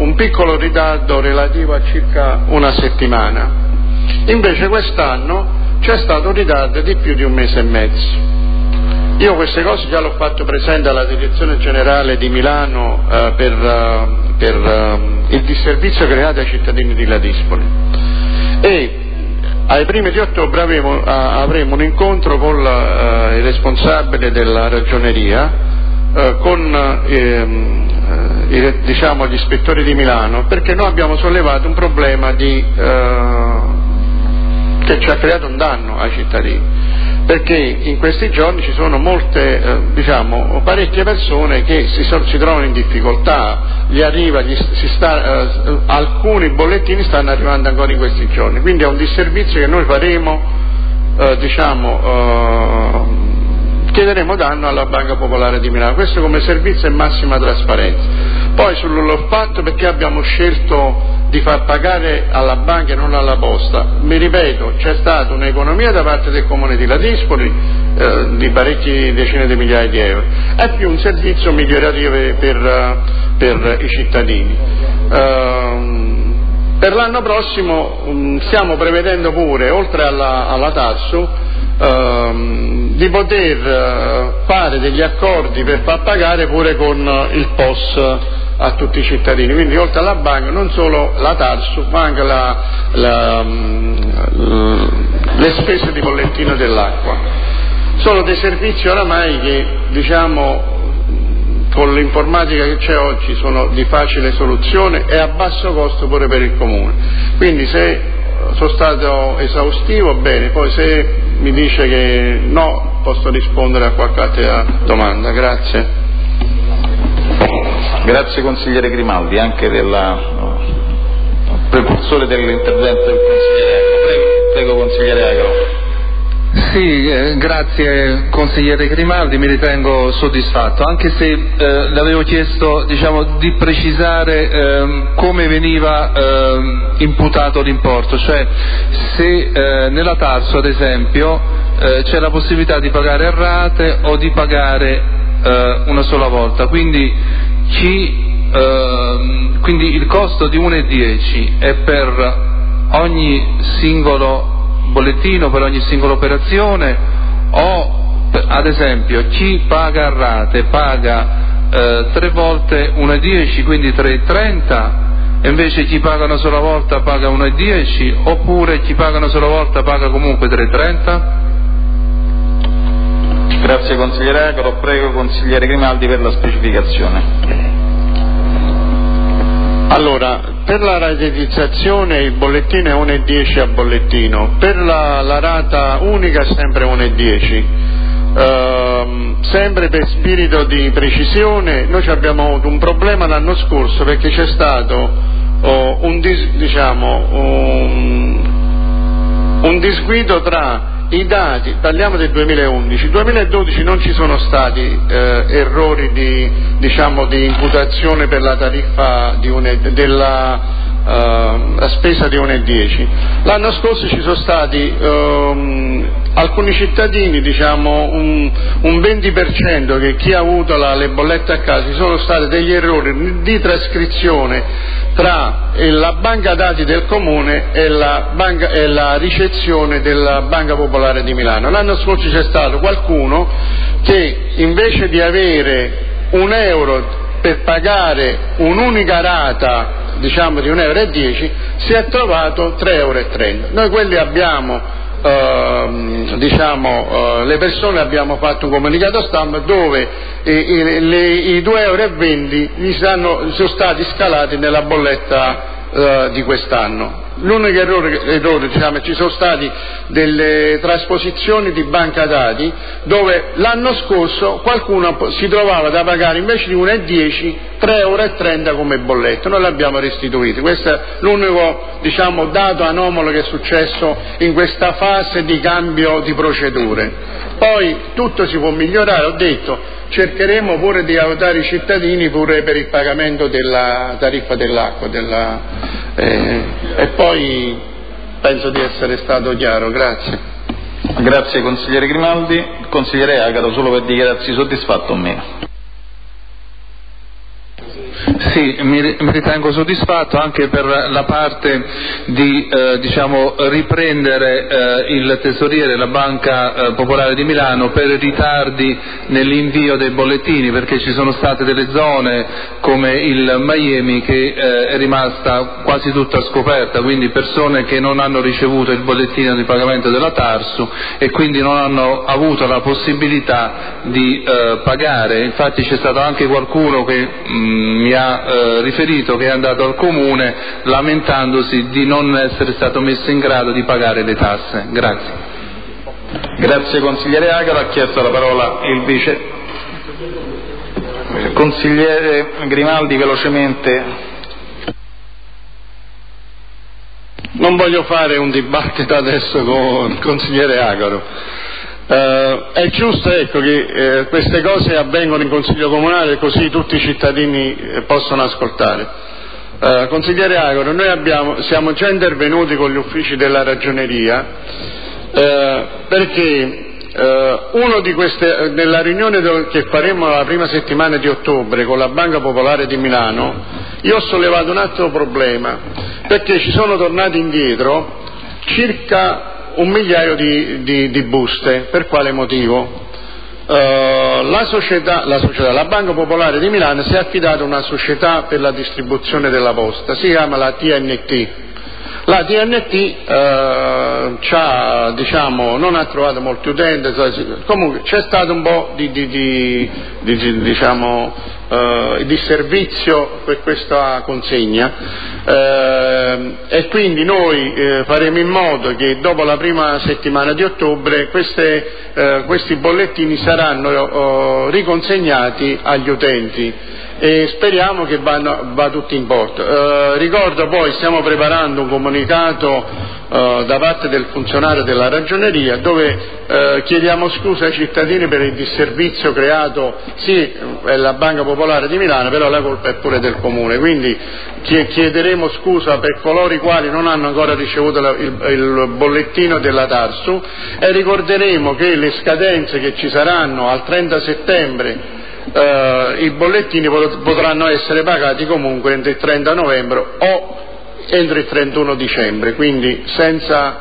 un piccolo ritardo relativo a circa una settimana. Invece quest'anno c'è stato un ritardo di più di un mese e mezzo. Io queste cose già l'ho fatto presente alla Direzione Generale di Milano per il disservizio creato ai cittadini di Ladispoli, e ai primi di ottobre avremo un incontro con il responsabile della ragioneria, con gli ispettori di Milano, perché noi abbiamo sollevato un problema che ci ha creato un danno ai cittadini, perché in questi giorni ci sono parecchie persone che si trovano in difficoltà, alcuni bollettini stanno arrivando ancora in questi giorni, quindi è un disservizio che noi faremo, chiederemo danno alla Banca Popolare di Milano, questo come servizio è massima trasparenza. Poi l'ho fatto perché abbiamo scelto di far pagare alla banca e non alla posta. Mi ripeto, c'è stata un'economia da parte del Comune di Ladispoli di parecchie decine di migliaia di euro, è più un servizio migliorativo per i cittadini. Per l'anno prossimo stiamo prevedendo pure, oltre alla TARSU, di poter fare degli accordi per far pagare pure con il POS a tutti i cittadini, quindi oltre alla banca non solo la TARSU ma anche le spese di bollettino dell'acqua. Sono dei servizi oramai che con l'informatica che c'è oggi sono di facile soluzione e a basso costo pure per il Comune, quindi se sono stato esaustivo bene, poi se mi dice che no posso rispondere a qualche altra domanda. Grazie. Grazie consigliere Grimaldi, anche della precursore dell'intervento del consigliere Agro. Prego consigliere Agro. Sì, grazie consigliere Grimaldi, mi ritengo soddisfatto, anche se le avevo chiesto di precisare come veniva imputato l'importo, cioè se nella TARSU ad esempio c'è la possibilità di pagare a rate o di pagare una sola volta, quindi il costo di 1,10 è per ogni singolo bollettino, per ogni singola operazione, o ad esempio chi paga a rate paga 3 volte 1,10, quindi 3,30, e invece chi paga una sola volta paga 1,10, oppure chi paga una sola volta paga comunque 3,30? Grazie consigliere Agro, prego consigliere Grimaldi per la specificazione. Allora, per la rateizzazione il bollettino è 1,10 a bollettino, per la rata unica sempre 1,10. Sempre per spirito di precisione, noi abbiamo avuto un problema l'anno scorso perché c'è stato un disguido tra i dati, parliamo del 2011, 2012 non ci sono stati errori di imputazione per la tariffa della spesa di 1,10. L'anno scorso ci sono stati alcuni cittadini, un 20%, che chi ha avuto le bollette a casa, ci sono stati degli errori di trascrizione tra la banca dati del Comune e la ricezione della Banca Popolare di Milano. L'anno scorso c'è stato qualcuno che invece di avere €1 per pagare un'unica rata di €1,10 si è trovato €3,30. Noi quelli abbiamo le persone abbiamo fatto un comunicato stampa dove i €2,20 sono stati scalati nella bolletta di quest'anno. L'unico errore ci sono stati delle trasposizioni di banca dati dove l'anno scorso qualcuno si trovava da pagare invece di 1,10 €3,30 come bolletta, noi l'abbiamo restituito. Questo è l'unico dato anomalo che è successo in questa fase di cambio di procedure. Poi tutto si può migliorare, ho detto, cercheremo pure di aiutare i cittadini pure per il pagamento della tariffa dell'acqua e poi penso di essere stato chiaro. Grazie. Grazie consigliere Grimaldi. Consigliere Agaro, solo per dichiararsi soddisfatto o meno. Sì, mi ritengo soddisfatto anche per la parte di riprendere il tesoriere della Banca Popolare di Milano per ritardi nell'invio dei bollettini, perché ci sono state delle zone come il Miami che è rimasta quasi tutta scoperta, quindi persone che non hanno ricevuto il bollettino di pagamento della Tarsu e quindi non hanno avuto la possibilità di pagare. Infatti c'è stato anche qualcuno che mi ha riferito che è andato al comune lamentandosi di non essere stato messo in grado di pagare le tasse. Grazie. Grazie consigliere Agaro. Ha chiesto la parola il vice consigliere Grimaldi, velocemente. Non voglio fare un dibattito adesso con il consigliere Agaro. È giusto, ecco, che queste cose avvengono in Consiglio Comunale, così tutti i cittadini possono ascoltare. Consigliere Agaro, noi siamo già intervenuti con gli uffici della Ragioneria perché nella riunione che faremo la prima settimana di ottobre con la Banca Popolare di Milano, io ho sollevato un altro problema, perché ci sono tornati indietro circa 1 migliaio di buste. Per quale motivo? La Banca Popolare di Milano si è affidata a una società per la distribuzione della posta, si chiama la TNT. La TNT non ha trovato molti utenti, comunque c'è stato un po' di servizio per questa consegna e quindi noi faremo in modo che dopo la prima settimana di ottobre questi bollettini saranno riconsegnati agli utenti e speriamo che va tutto in porto. Ricordo poi stiamo preparando un comunicato da parte del funzionario della Ragioneria dove chiediamo scusa ai cittadini per il disservizio creato, sì, è la Banca Popolare di Milano, però la colpa è pure del Comune, quindi chiederemo scusa per coloro i quali non hanno ancora ricevuto il bollettino della Tarsu e ricorderemo che le scadenze che ci saranno al 30 settembre i bollettini potranno essere pagati comunque entro il 30 novembre o entro il 31 dicembre, quindi senza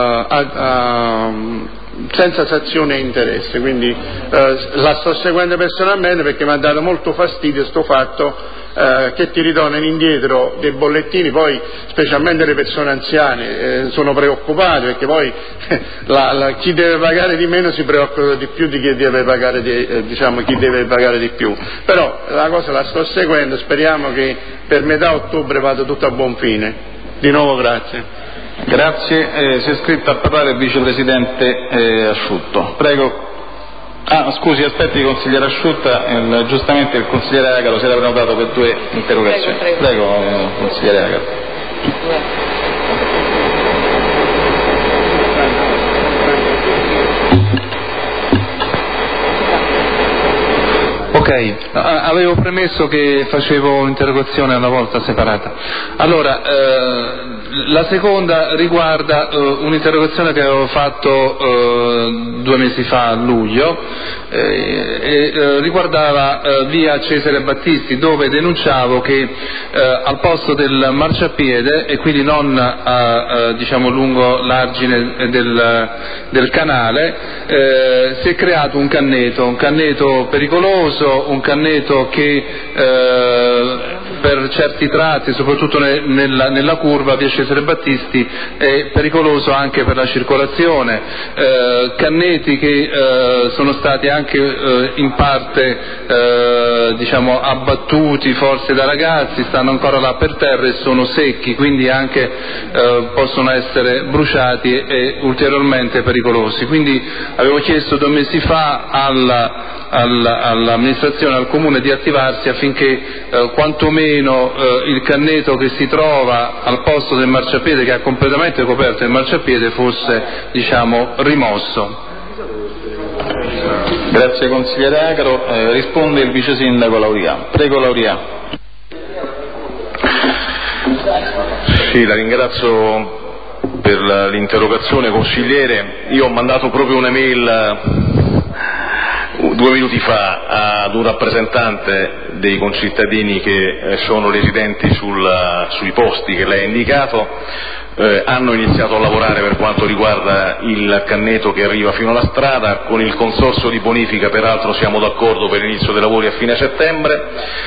sanzione e interesse. Quindi la sto seguendo personalmente perché mi ha dato molto fastidio sto fatto che ti ritornano indietro dei bollettini, poi specialmente le persone anziane sono preoccupate perché poi chi deve pagare di meno si preoccupa di più di chi deve pagare chi deve pagare di più. Però la cosa la sto seguendo, speriamo che per metà ottobre vada tutto a buon fine. Di nuovo grazie. Grazie. Si è iscritto a parlare il vicepresidente Asciutto. Prego. Scusi, aspetti, consigliere Asciutta, giustamente il consigliere Agaro si era prenotato per 2 interrogazioni. Prego consigliere Agaro. Ok, avevo premesso che facevo un'interrogazione alla volta separata. Allora, la seconda riguarda un'interrogazione che avevo fatto 2 mesi fa a luglio e riguardava via Cesare Battisti, dove denunciavo che al posto del marciapiede e quindi non lungo l'argine del canale si è creato un canneto pericoloso, un canneto che per certi tratti, soprattutto nella curva via Cesare Battisti, è pericoloso anche per la circolazione. Canneti che sono stati anche in parte abbattuti forse da ragazzi, stanno ancora là per terra e sono secchi, quindi anche possono essere bruciati e ulteriormente pericolosi. Quindi avevo chiesto 2 mesi fa all'amministrazione, al comune, di attivarsi affinché quantomeno il canneto che si trova al posto del marciapiede, che ha completamente coperto il marciapiede, fosse rimosso. Grazie consigliere Agaro. Risponde il vice sindaco Lauriano. Prego Lauriano. Sì, la ringrazio per l'interrogazione, consigliere. Io ho mandato proprio un'email 2 minuti fa ad un rappresentante dei concittadini che sono residenti sui posti che lei ha indicato. Hanno iniziato a lavorare per quanto riguarda il canneto che arriva fino alla strada. Con il consorzio di bonifica peraltro siamo d'accordo per l'inizio dei lavori a fine settembre.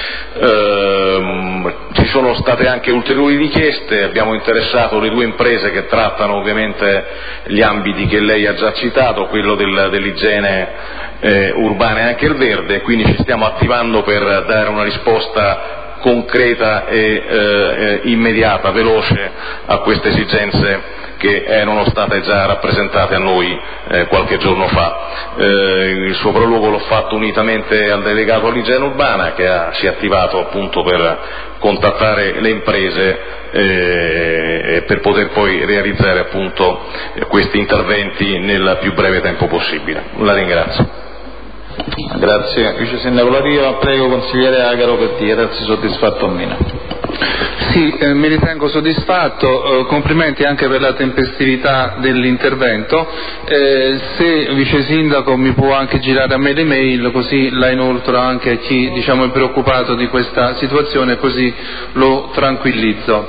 Ci sono state anche ulteriori richieste, abbiamo interessato le 2 imprese che trattano ovviamente gli ambiti che lei ha già citato, quello dell'igiene urbana e anche il verde, quindi ci stiamo attivando per dare una risposta concreta e immediata, veloce a queste esigenze che erano state già rappresentate a noi qualche giorno fa. Il suo prologo l'ho fatto unitamente al delegato all'igiene urbana che si è attivato appunto per contattare le imprese per poter poi realizzare appunto questi interventi nel più breve tempo possibile. La ringrazio. Grazie Vice Sindaco Lario. Prego consigliere Agaro per dirsi soddisfatto o meno. Sì, mi ritengo soddisfatto, complimenti anche per la tempestività dell'intervento. Se Vice Sindaco mi può anche girare a me l'email, così la inoltro anche a chi è preoccupato di questa situazione, così lo tranquillizzo.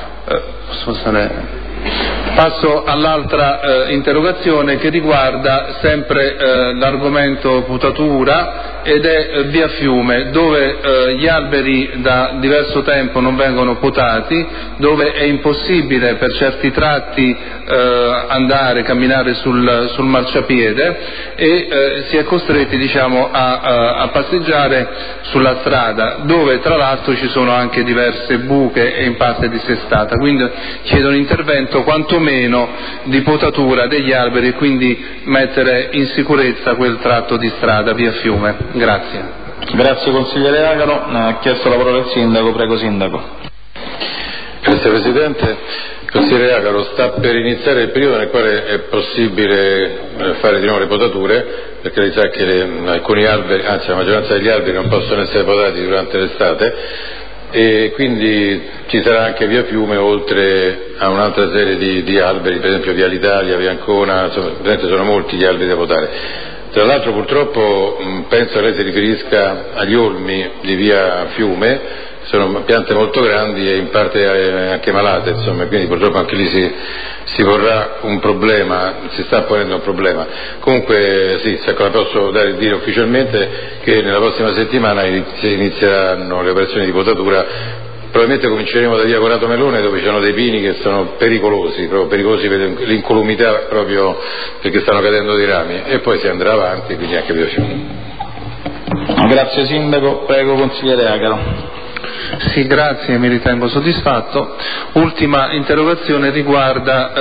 Passo all'altra interrogazione che riguarda sempre l'argomento potatura ed è via Fiume, dove gli alberi da diverso tempo non vengono potati, dove è impossibile per certi tratti camminare sul marciapiede e si è costretti a passeggiare sulla strada, dove tra l'altro ci sono anche diverse buche e in parte dissestata, quindi chiedo un intervento quantomeno di potatura degli alberi e quindi mettere in sicurezza quel tratto di strada via Fiume. Grazie. Grazie consigliere Agaro. Ha chiesto la parola il sindaco. Prego sindaco. Grazie Presidente. Consigliere Agaro, sta per iniziare il periodo nel quale è possibile fare di nuovo le potature, perché lei sa che alcuni alberi, anzi la maggioranza degli alberi non possono essere potati durante l'estate e quindi ci sarà anche via Fiume, oltre a un'altra serie di alberi, per esempio via l'Italia, via Ancona, insomma sono molti gli alberi da potare. Tra l'altro purtroppo penso che lei si riferisca agli olmi di via Fiume, sono piante molto grandi e in parte anche malate, insomma, quindi purtroppo anche lì si porrà un problema, si sta ponendo un problema. Comunque sì, la posso dire ufficialmente che nella prossima settimana inizieranno le operazioni di potatura. Probabilmente cominceremo da via Corato Melone, dove ci sono dei pini che sono pericolosi per l'incolumità, proprio perché stanno cadendo dei rami, e poi si andrà avanti, quindi anche via Fiume. Grazie sindaco. Prego consigliere Agaro. Sì, grazie, mi ritengo soddisfatto. Ultima interrogazione riguarda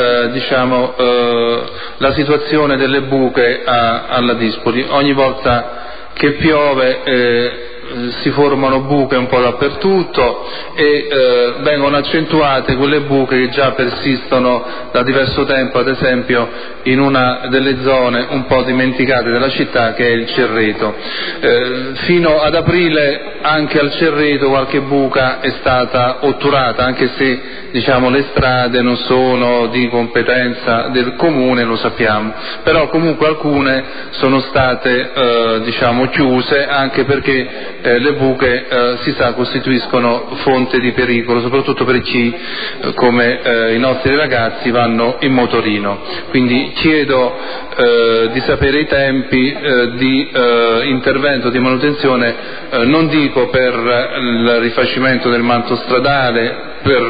la situazione delle buche alla Dispoli. Ogni volta che piove si formano buche un po' dappertutto e vengono accentuate quelle buche che già persistono da diverso tempo, ad esempio in una delle zone un po' dimenticate della città, che è il Cerreto. Fino ad aprile anche al Cerreto qualche buca è stata otturata, anche se le strade non sono di competenza del comune, lo sappiamo, però comunque alcune sono state chiuse, anche perché le buche si sa costituiscono fonte di pericolo, soprattutto per chi come i nostri ragazzi vanno in motorino. Quindi chiedo di sapere i tempi di intervento, di manutenzione, non dico per il rifacimento del manto stradale,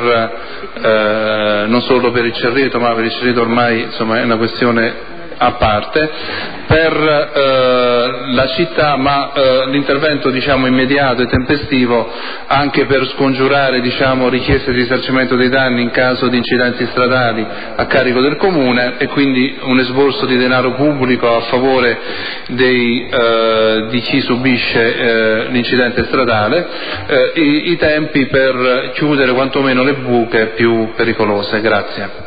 non solo per il Cerreto, ma per il Cerreto ormai è una questione a parte, per la città, ma l'intervento immediato e tempestivo anche per scongiurare richieste di risarcimento dei danni in caso di incidenti stradali a carico del comune, e quindi un esborso di denaro pubblico a favore di chi subisce l'incidente stradale, i tempi per chiudere quantomeno le buche più pericolose. Grazie.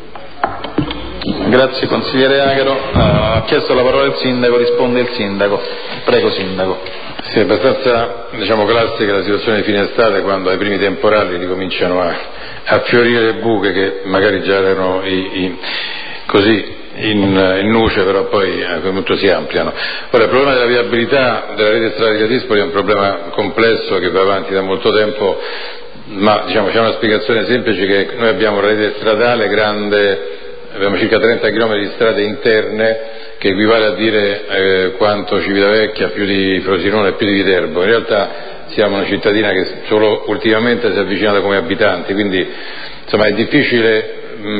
Grazie consigliere Agaro. Ha chiesto la parola il sindaco, risponde il sindaco. Prego sindaco. Sì, è abbastanza classica la situazione di fine estate, quando ai primi temporali ricominciano a fiorire le buche che magari già erano così in nuce, però poi appunto si ampliano. Ora, il problema della viabilità della rete stradale di Dispoli è un problema complesso che va avanti da molto tempo, ma c'è una spiegazione semplice, che noi abbiamo una rete stradale grande, abbiamo circa 30 km di strade interne, che equivale a dire quanto Civitavecchia, più di Frosinone e più di Viterbo. In realtà siamo una cittadina che solo ultimamente si è avvicinata come abitanti, quindi insomma è difficile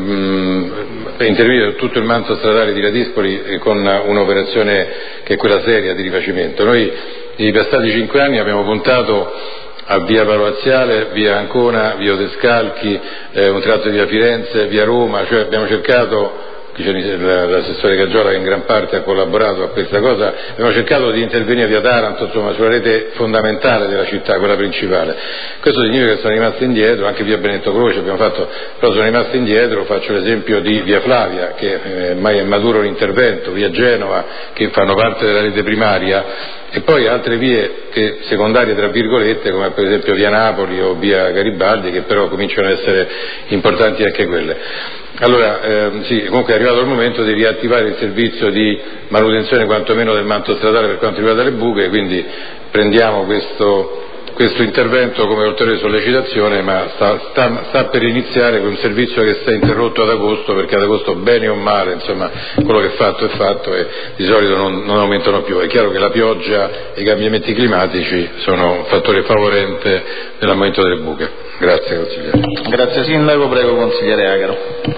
intervenire su tutto il manto stradale di Ladispoli con un'operazione che è quella seria di rifacimento. Noi nei passati 5 anni abbiamo puntato a via Paloaziale, via Ancona, via Odescalchi, un tratto di via Firenze, via Roma, cioè abbiamo cercato, qui c'è l'assessore Caggiola che in gran parte ha collaborato a questa cosa, abbiamo cercato di intervenire via Taranto, insomma sulla rete fondamentale della città, quella principale. Questo significa che sono rimasti indietro, anche via Benedetto Croce abbiamo fatto, però sono rimasti indietro. Faccio l'esempio di via Flavia, che ormai è maturo l'intervento, via Genova, che fanno parte della rete primaria, e poi altre vie che secondarie tra virgolette, come per esempio via Napoli o via Garibaldi, che però cominciano ad essere importanti anche quelle. Allora, sì, comunque è arrivato il momento di riattivare il servizio di manutenzione quantomeno del manto stradale per quanto riguarda le buche, quindi prendiamo questo intervento come ulteriore sollecitazione, ma sta per iniziare un servizio che sta interrotto ad agosto, perché ad agosto, bene o male, insomma, quello che è fatto e di solito non aumentano più. È chiaro che la pioggia e i cambiamenti climatici sono un fattore favorente nell'aumento delle buche. Grazie consigliere. Grazie Sindaco, prego consigliere Agaro.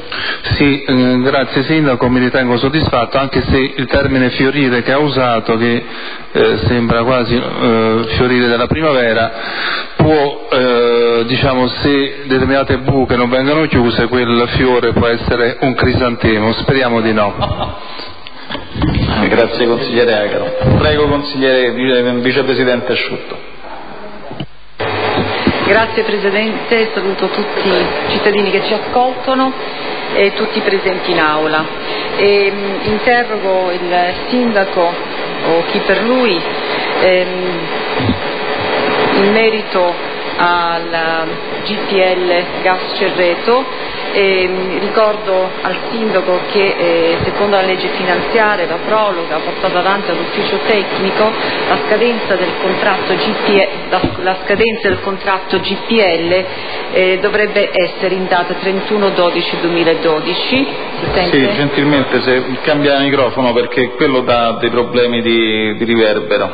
Sì, grazie Sindaco, mi ritengo soddisfatto, anche se il termine fiorire che ha usato, che sembra quasi fiorire della primavera, può, diciamo, se determinate buche non vengono chiuse, quel fiore può essere un crisantemo, speriamo di no. Grazie consigliere Agaro. Prego consigliere vicepresidente Asciutto. Grazie Presidente, saluto tutti i cittadini che ci ascoltano e tutti i presenti in aula. Interrogo il Sindaco o chi per lui in merito al GPL Gas Cerreto. Ricordo al Sindaco che secondo la legge finanziaria, la proroga portata avanti dall'ufficio tecnico, la scadenza del contratto GPL dovrebbe essere in data 31/12/2012. Si sente? Sì, gentilmente se cambia il microfono, perché quello dà dei problemi di riverbero.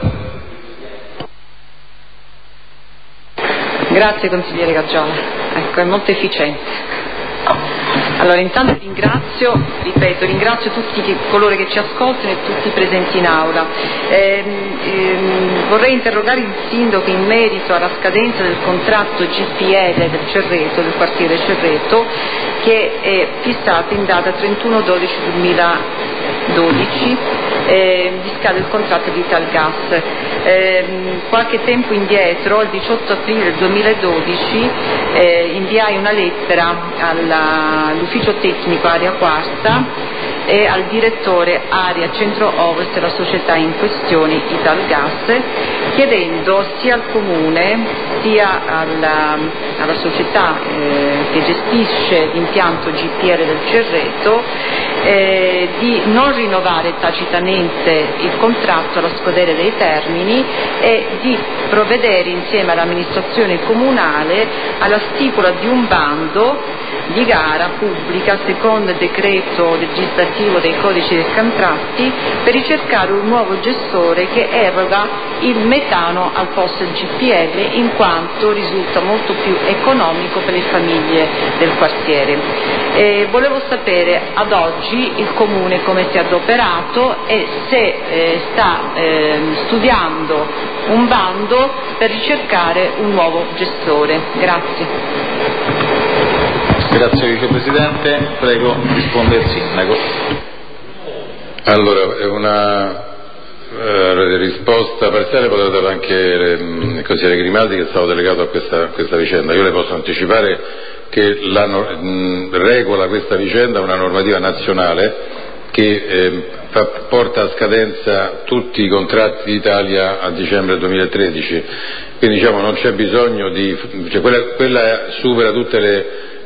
Grazie consigliere Caggiola, ecco, è molto efficiente. Allora, intanto ringrazio tutti coloro che ci ascoltano e tutti presenti in aula. Vorrei interrogare il Sindaco in merito alla scadenza del contratto GPL del Cerreto, del quartiere Cerreto, che è fissato in data 31/12/2012, scade il contratto di Italgas. Qualche tempo indietro, il 18 aprile 2012, inviai una lettera all'ufficio tecnico Area Quarta e al direttore Area Centro-Ovest della società in questione Italgas, chiedendo sia al Comune sia alla società che gestisce l'impianto GPL del Cerreto di non rinnovare tacitamente il contratto allo scadere dei termini e di provvedere insieme all'amministrazione comunale alla stipula di un bando di gara pubblica secondo il decreto legislativo dei codici dei contratti per ricercare un nuovo gestore che eroga il metano al posto del GPL, in quanto risulta molto più economico per le famiglie del quartiere. Volevo sapere ad oggi il Comune come si è adoperato e se sta studiando un bando per ricercare un nuovo gestore. Grazie. Grazie Vicepresidente, prego risponde il Sindaco. Allora, è una risposta parziale, poteva dare anche il consigliere Grimaldi, che è stato delegato a questa vicenda. Io le posso anticipare che regola questa vicenda una normativa nazionale che porta a scadenza tutti i contratti d'Italia a dicembre 2013, quindi diciamo non c'è bisogno quella supera tutte le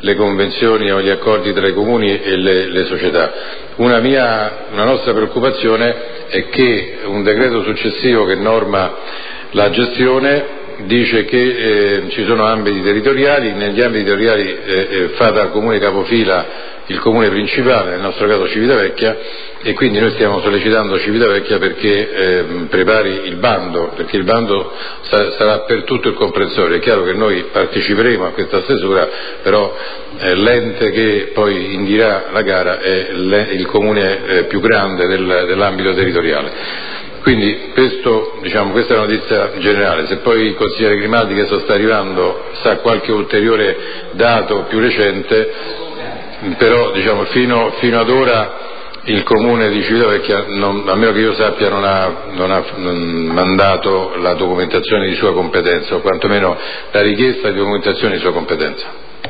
le convenzioni o gli accordi tra i comuni e le società. Una nostra preoccupazione è che un decreto successivo che norma la gestione dice che ci sono ambiti territoriali, negli ambiti territoriali fa da comune capofila il comune principale, nel nostro caso Civitavecchia, e quindi noi stiamo sollecitando Civitavecchia perché prepari il bando, perché il bando sarà per tutto il comprensorio. È chiaro che noi parteciperemo a questa stesura, però l'ente che poi indirà la gara è il comune più grande dell'ambito territoriale. Quindi questa è la notizia generale. Se poi il consigliere Grimaldi, che sta arrivando, sa qualche ulteriore dato più recente, però fino ad ora il comune di Civitavecchia, a meno che io sappia, non ha mandato la documentazione di sua competenza, o quantomeno la richiesta di documentazione di sua competenza.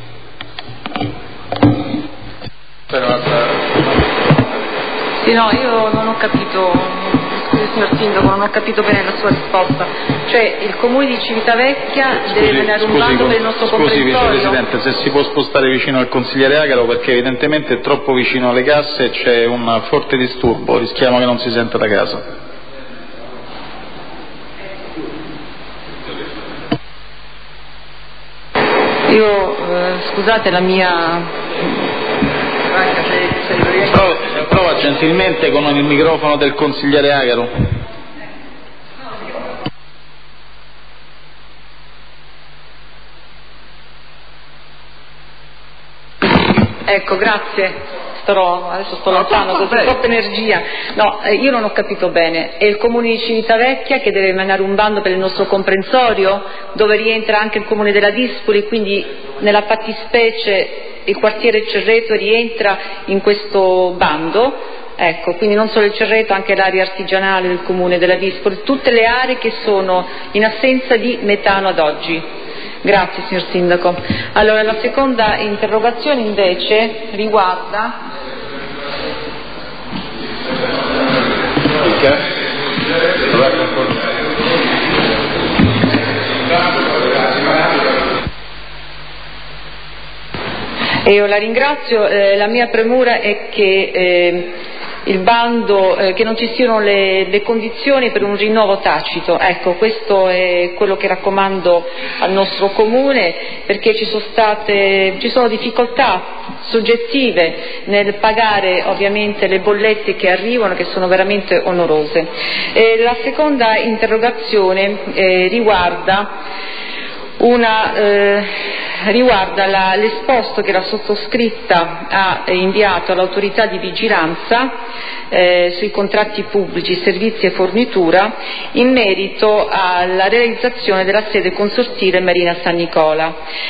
Sì, no, io non ho capito. Signor Sindaco, non ho capito bene la sua risposta. Cioè il comune di Civitavecchia deve venire un bando per il nostro comprensorio? Scusi Vicepresidente, se si può spostare vicino al consigliere Agaro, perché evidentemente è troppo vicino alle casse e c'è un forte disturbo, rischiamo che non si senta da casa. Scusate la mia... Prova gentilmente con il microfono del consigliere Agaro. Ecco, grazie. Adesso sto lontano, ho troppa energia. No, io non ho capito bene. È il comune di Civitavecchia che deve emanare un bando per il nostro comprensorio, dove rientra anche il comune della Dispoli, quindi nella fattispecie il quartiere Cerreto rientra in questo bando. Ecco, quindi non solo il Cerreto, anche l'area artigianale del comune della Dispoli, tutte le aree che sono in assenza di metano ad oggi. Grazie signor Sindaco. Allora, la seconda interrogazione invece riguarda e io la ringrazio. La mia premura è che il bando, che non ci siano le condizioni per un rinnovo tacito. Ecco, questo è quello che raccomando al nostro comune, perché ci sono difficoltà soggettive nel pagare ovviamente le bollette che arrivano, che sono veramente onerose. La seconda interrogazione riguarda l'esposto che la sottoscritta ha inviato all'autorità di vigilanza sui contratti pubblici, servizi e fornitura in merito alla realizzazione della sede consortile Marina San Nicola,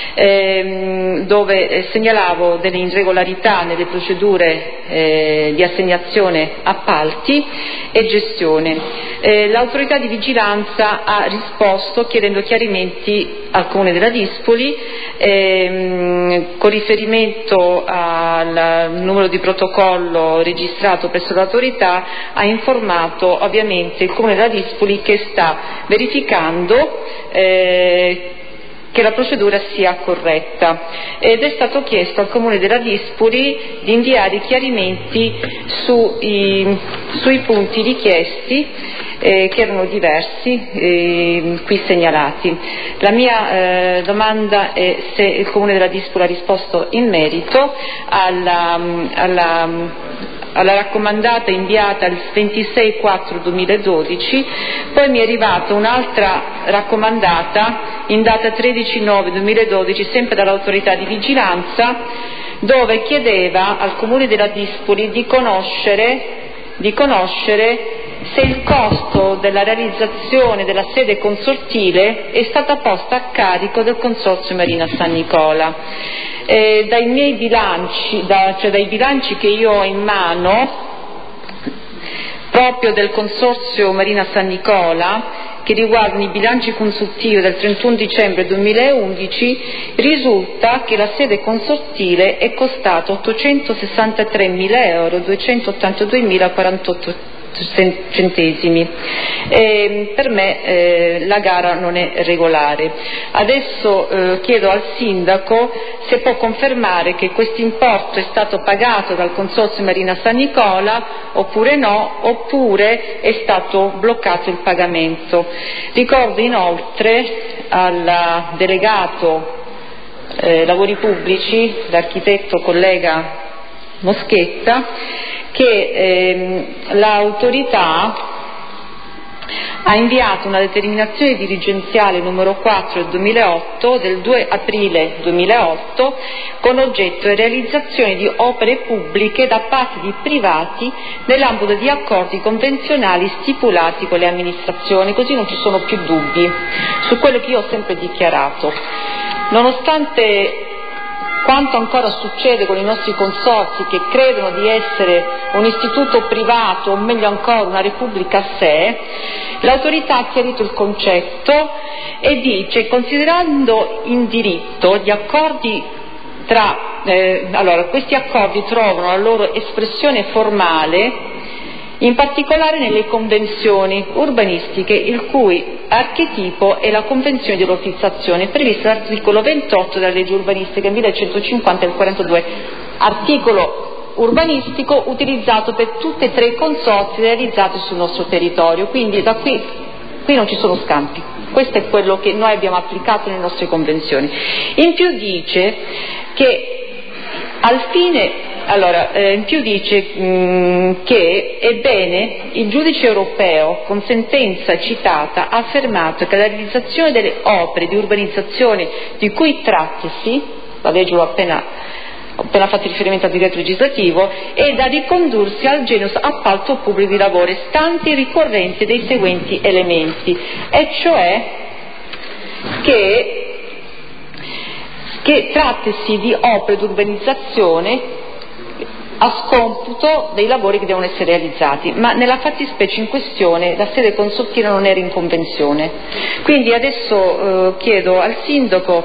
dove segnalavo delle irregolarità nelle procedure di assegnazione appalti e gestione. L'autorità di vigilanza ha risposto chiedendo chiarimenti al Comune della Dispoli, con riferimento al numero di protocollo registrato presso l'autorità. Ha informato ovviamente il Comune della Dispoli che sta verificando che la procedura sia corretta, ed è stato chiesto al Comune della Dispoli di inviare chiarimenti sui punti richiesti, che erano diversi, qui segnalati. La mia domanda è se il Comune della Dispoli ha risposto in merito alla raccomandata inviata il 26/4/2012, poi mi è arrivata un'altra raccomandata in data 13/9/2012, sempre dall'autorità di vigilanza, dove chiedeva al Comune della Dispoli di conoscere se il costo della realizzazione della sede consortile è stata posta a carico del Consorzio Marina San Nicola. Dai miei bilanci, dai bilanci che io ho in mano, proprio del Consorzio Marina San Nicola, che riguardano i bilanci consultivi del 31 dicembre 2011, risulta che la sede consortile è costata 863.000 euro, 282.048 centesimi. Per me la gara non è regolare. Adesso chiedo al Sindaco se può confermare che questo importo è stato pagato dal Consorzio Marina San Nicola oppure no, oppure è stato bloccato il pagamento. Ricordo inoltre al delegato lavori pubblici, l'architetto collega Moschetta, che l'autorità ha inviato una determinazione dirigenziale numero 4 del 2008, del 2 aprile 2008, con oggetto realizzazione di opere pubbliche da parte di privati nell'ambito di accordi convenzionali stipulati con le amministrazioni, così non ci sono più dubbi su quello che io ho sempre dichiarato. Nonostante quanto ancora succede con i nostri consorzi che credono di essere un istituto privato, o meglio ancora una repubblica a sé, l'autorità ha chiarito il concetto e dice, considerando in diritto gli accordi questi accordi trovano la loro espressione formale in particolare nelle convenzioni urbanistiche, il cui archetipo è la convenzione di lottizzazione prevista dall'articolo 28 della legge urbanistica 1150 del 42, articolo urbanistico utilizzato per tutti e tre i consorzi realizzati sul nostro territorio, quindi da qui non ci sono scampi. Questo è quello che noi abbiamo applicato nelle nostre convenzioni. In più dice che che ebbene il giudice europeo con sentenza citata ha affermato che la realizzazione delle opere di urbanizzazione di cui trattasi, la legge l'ho appena fatto riferimento al decreto legislativo, è da ricondursi al genus appalto pubblico di lavori, stante il ricorrente dei seguenti elementi, e cioè che trattasi di opere di urbanizzazione a scomputo dei lavori che devono essere realizzati, ma nella fattispecie in questione la sede consortile non era in convenzione. Quindi adesso chiedo al sindaco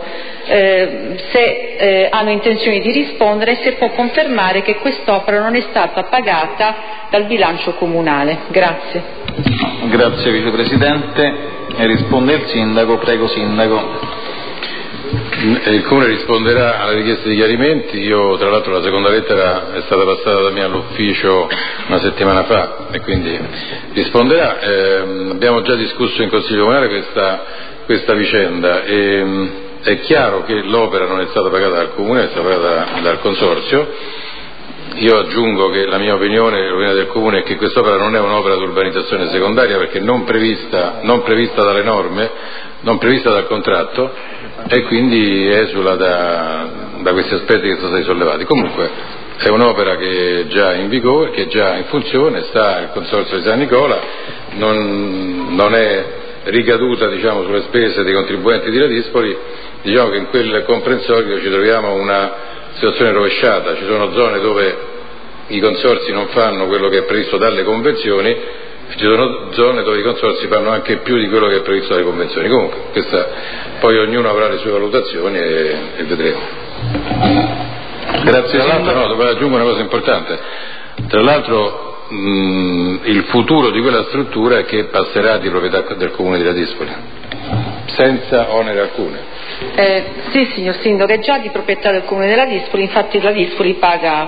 se hanno intenzione di rispondere e se può confermare che quest'opera non è stata pagata dal bilancio comunale. Grazie. Grazie Vicepresidente. Risponde il Sindaco. Prego Sindaco. Il Comune risponderà alla richiesta di chiarimenti. Io tra l'altro la seconda lettera è stata passata da me all'ufficio una settimana fa e quindi risponderà. Abbiamo già discusso in Consiglio Comunale questa vicenda e è chiaro che l'opera non è stata pagata dal Comune, è stata pagata dal Consorzio. Io aggiungo che la mia opinione, l'opinione del Comune, è che quest'opera non è un'opera di urbanizzazione secondaria perché non prevista dalle norme, non prevista dal contratto, e quindi esula da questi aspetti che sono stati sollevati. Comunque è un'opera che è già in vigore, che è già in funzione, sta il Consorzio di San Nicola, non è ricaduta sulle spese dei contribuenti di Ladispoli. Diciamo che in quel comprensorio ci troviamo una situazione rovesciata, ci sono zone dove i consorzi non fanno quello che è previsto dalle convenzioni, ci sono zone dove i consorzi fanno anche più di quello che è previsto dalle convenzioni. Comunque poi ognuno avrà le sue valutazioni e vedremo. Grazie. Tra l'altro aggiungo una cosa importante, tra l'altro il futuro di quella struttura è che passerà di proprietà del Comune di Ladispoli senza onere alcune. Sì, signor Sindaco, è già di proprietà del Comune della Ladispoli, infatti Ladispoli paga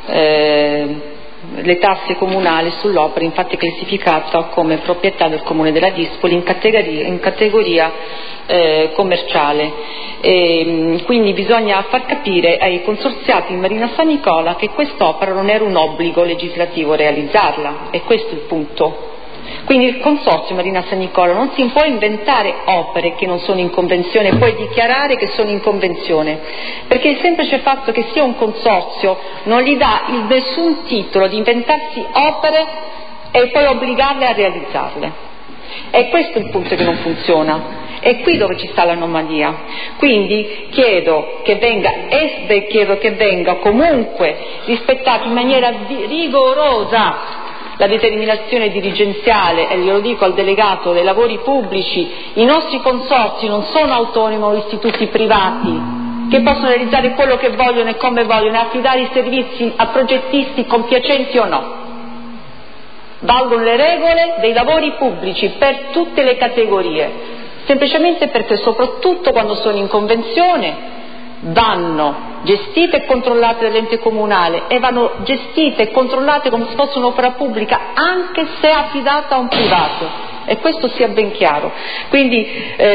le tasse comunali sull'opera, infatti è classificata come proprietà del Comune della Ladispoli in categoria commerciale. Quindi bisogna far capire ai consorziati in Marina San Nicola che quest'opera non era un obbligo legislativo realizzarla, e questo è il punto. Quindi il Consorzio Marina San Nicola non si può inventare opere che non sono in convenzione e poi dichiarare che sono in convenzione, perché il semplice fatto che sia un consorzio non gli dà nessun titolo di inventarsi opere e poi obbligarle a realizzarle. E questo è il punto che non funziona. È qui dove ci sta l'anomalia. Quindi chiedo che venga comunque rispettata in maniera rigorosa la determinazione dirigenziale, e glielo dico al delegato dei lavori pubblici: i nostri consorzi non sono autonomi o istituti privati che possono realizzare quello che vogliono e come vogliono e affidare i servizi a progettisti compiacenti o no. Valgono le regole dei lavori pubblici per tutte le categorie, semplicemente perché soprattutto quando sono in convenzione vanno gestite e controllate dall'ente comunale e vanno gestite e controllate come se fosse un'opera pubblica anche se affidata a un privato, e questo sia ben chiaro. Quindi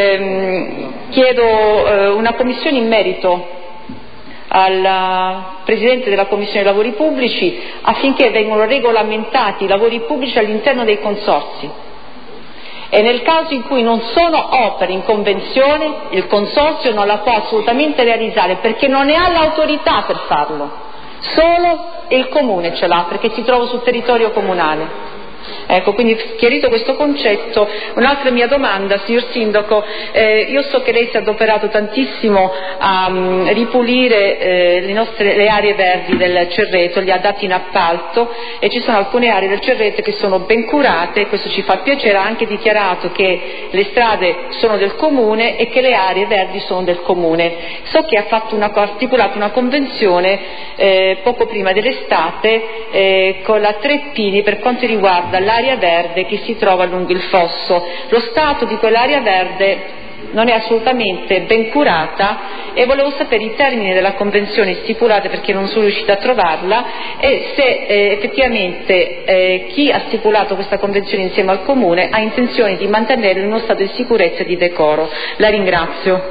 chiedo una commissione in merito al Presidente della Commissione Lavori Pubblici affinché vengano regolamentati i lavori pubblici all'interno dei consorzi, e nel caso in cui non sono opere in convenzione il consorzio non la può assolutamente realizzare perché non ne ha l'autorità per farlo, solo il comune ce l'ha perché si trova sul territorio comunale. Ecco, quindi chiarito questo concetto, un'altra mia domanda, signor Sindaco, io so che lei si è adoperato tantissimo a ripulire le aree verdi del Cerreto, li ha dati in appalto e ci sono alcune aree del Cerreto che sono ben curate, questo ci fa piacere, ha anche dichiarato che le strade sono del comune e che le aree verdi sono del comune. So che ha stipulato una convenzione poco prima dell'estate con la Treppini per quanto riguarda l'area verde che si trova lungo il fosso. Lo stato di quell'area verde non è assolutamente ben curata e volevo sapere i termini della convenzione stipulata perché non sono riuscita a trovarla e se effettivamente chi ha stipulato questa convenzione insieme al comune ha intenzione di mantenerlo in uno stato di sicurezza e di decoro. La ringrazio.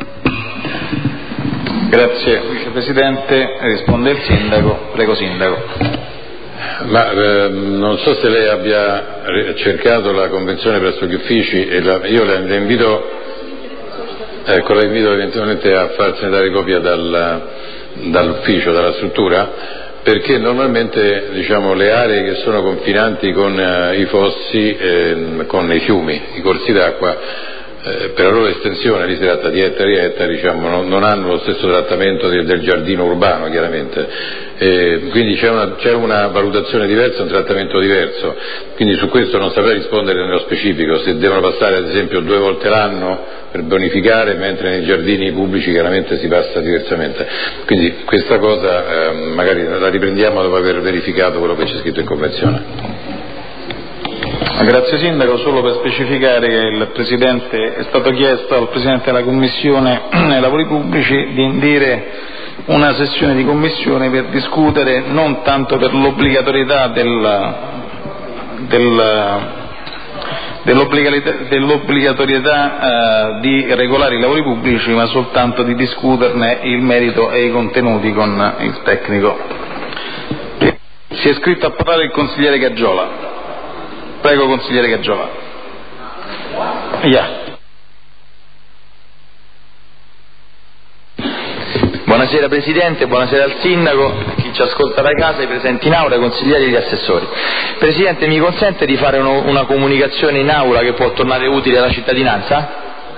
Grazie Vicepresidente, risponde il Sindaco. Prego Sindaco. Non so se lei abbia cercato la convenzione presso gli uffici e io la invito eventualmente a farsene dare copia dall'ufficio, dalla struttura, perché normalmente le aree che sono confinanti con i fossi, con i fiumi, i corsi d'acqua, per la loro estensione, lì si tratta di ettari e ettari, non hanno lo stesso trattamento del giardino urbano, chiaramente. Quindi c'è una valutazione diversa, un trattamento diverso, quindi su questo non saprei rispondere nello specifico, se devono passare ad esempio 2 volte l'anno per bonificare, mentre nei giardini pubblici chiaramente si passa diversamente. Quindi questa cosa magari la riprendiamo dopo aver verificato quello che c'è scritto in convenzione. Grazie Sindaco, solo per specificare che è stato chiesto al Presidente della Commissione nei lavori pubblici di indire una sessione di commissione per discutere non tanto per l'obbligatorietà di regolare i lavori pubblici, ma soltanto di discuterne il merito e i contenuti con il tecnico. Si è iscritto a parlare il consigliere Gaggiola. Prego consigliere Gaggiola. Buonasera Presidente, buonasera al Sindaco, chi ci ascolta da casa, i presenti in aula, i consiglieri e gli assessori. Presidente, mi consente di fare una comunicazione in aula che può tornare utile alla cittadinanza?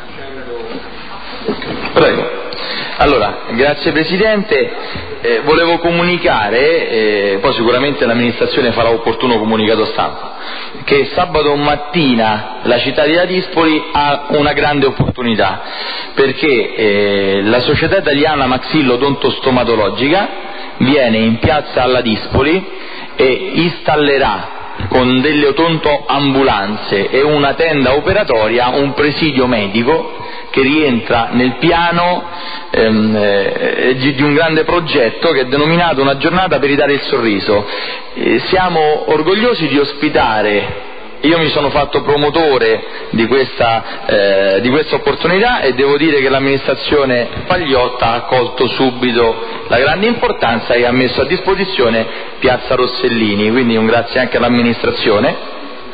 Prego. Allora, grazie Presidente. Volevo comunicare, poi sicuramente l'amministrazione farà opportuno comunicato stampa, che sabato mattina la città di Ladispoli ha una grande opportunità, perché la società italiana Maxillo-Odontostomatologica viene in piazza a Ladispoli e installerà con delle odontoambulanze e una tenda operatoria un presidio medico che rientra nel piano di un grande progetto che è denominato Una giornata per ridare il sorriso. Siamo orgogliosi di ospitare, io mi sono fatto promotore di questa opportunità e devo dire che l'amministrazione Pagliotta ha colto subito la grande importanza e ha messo a disposizione Piazza Rossellini, quindi un grazie anche all'amministrazione.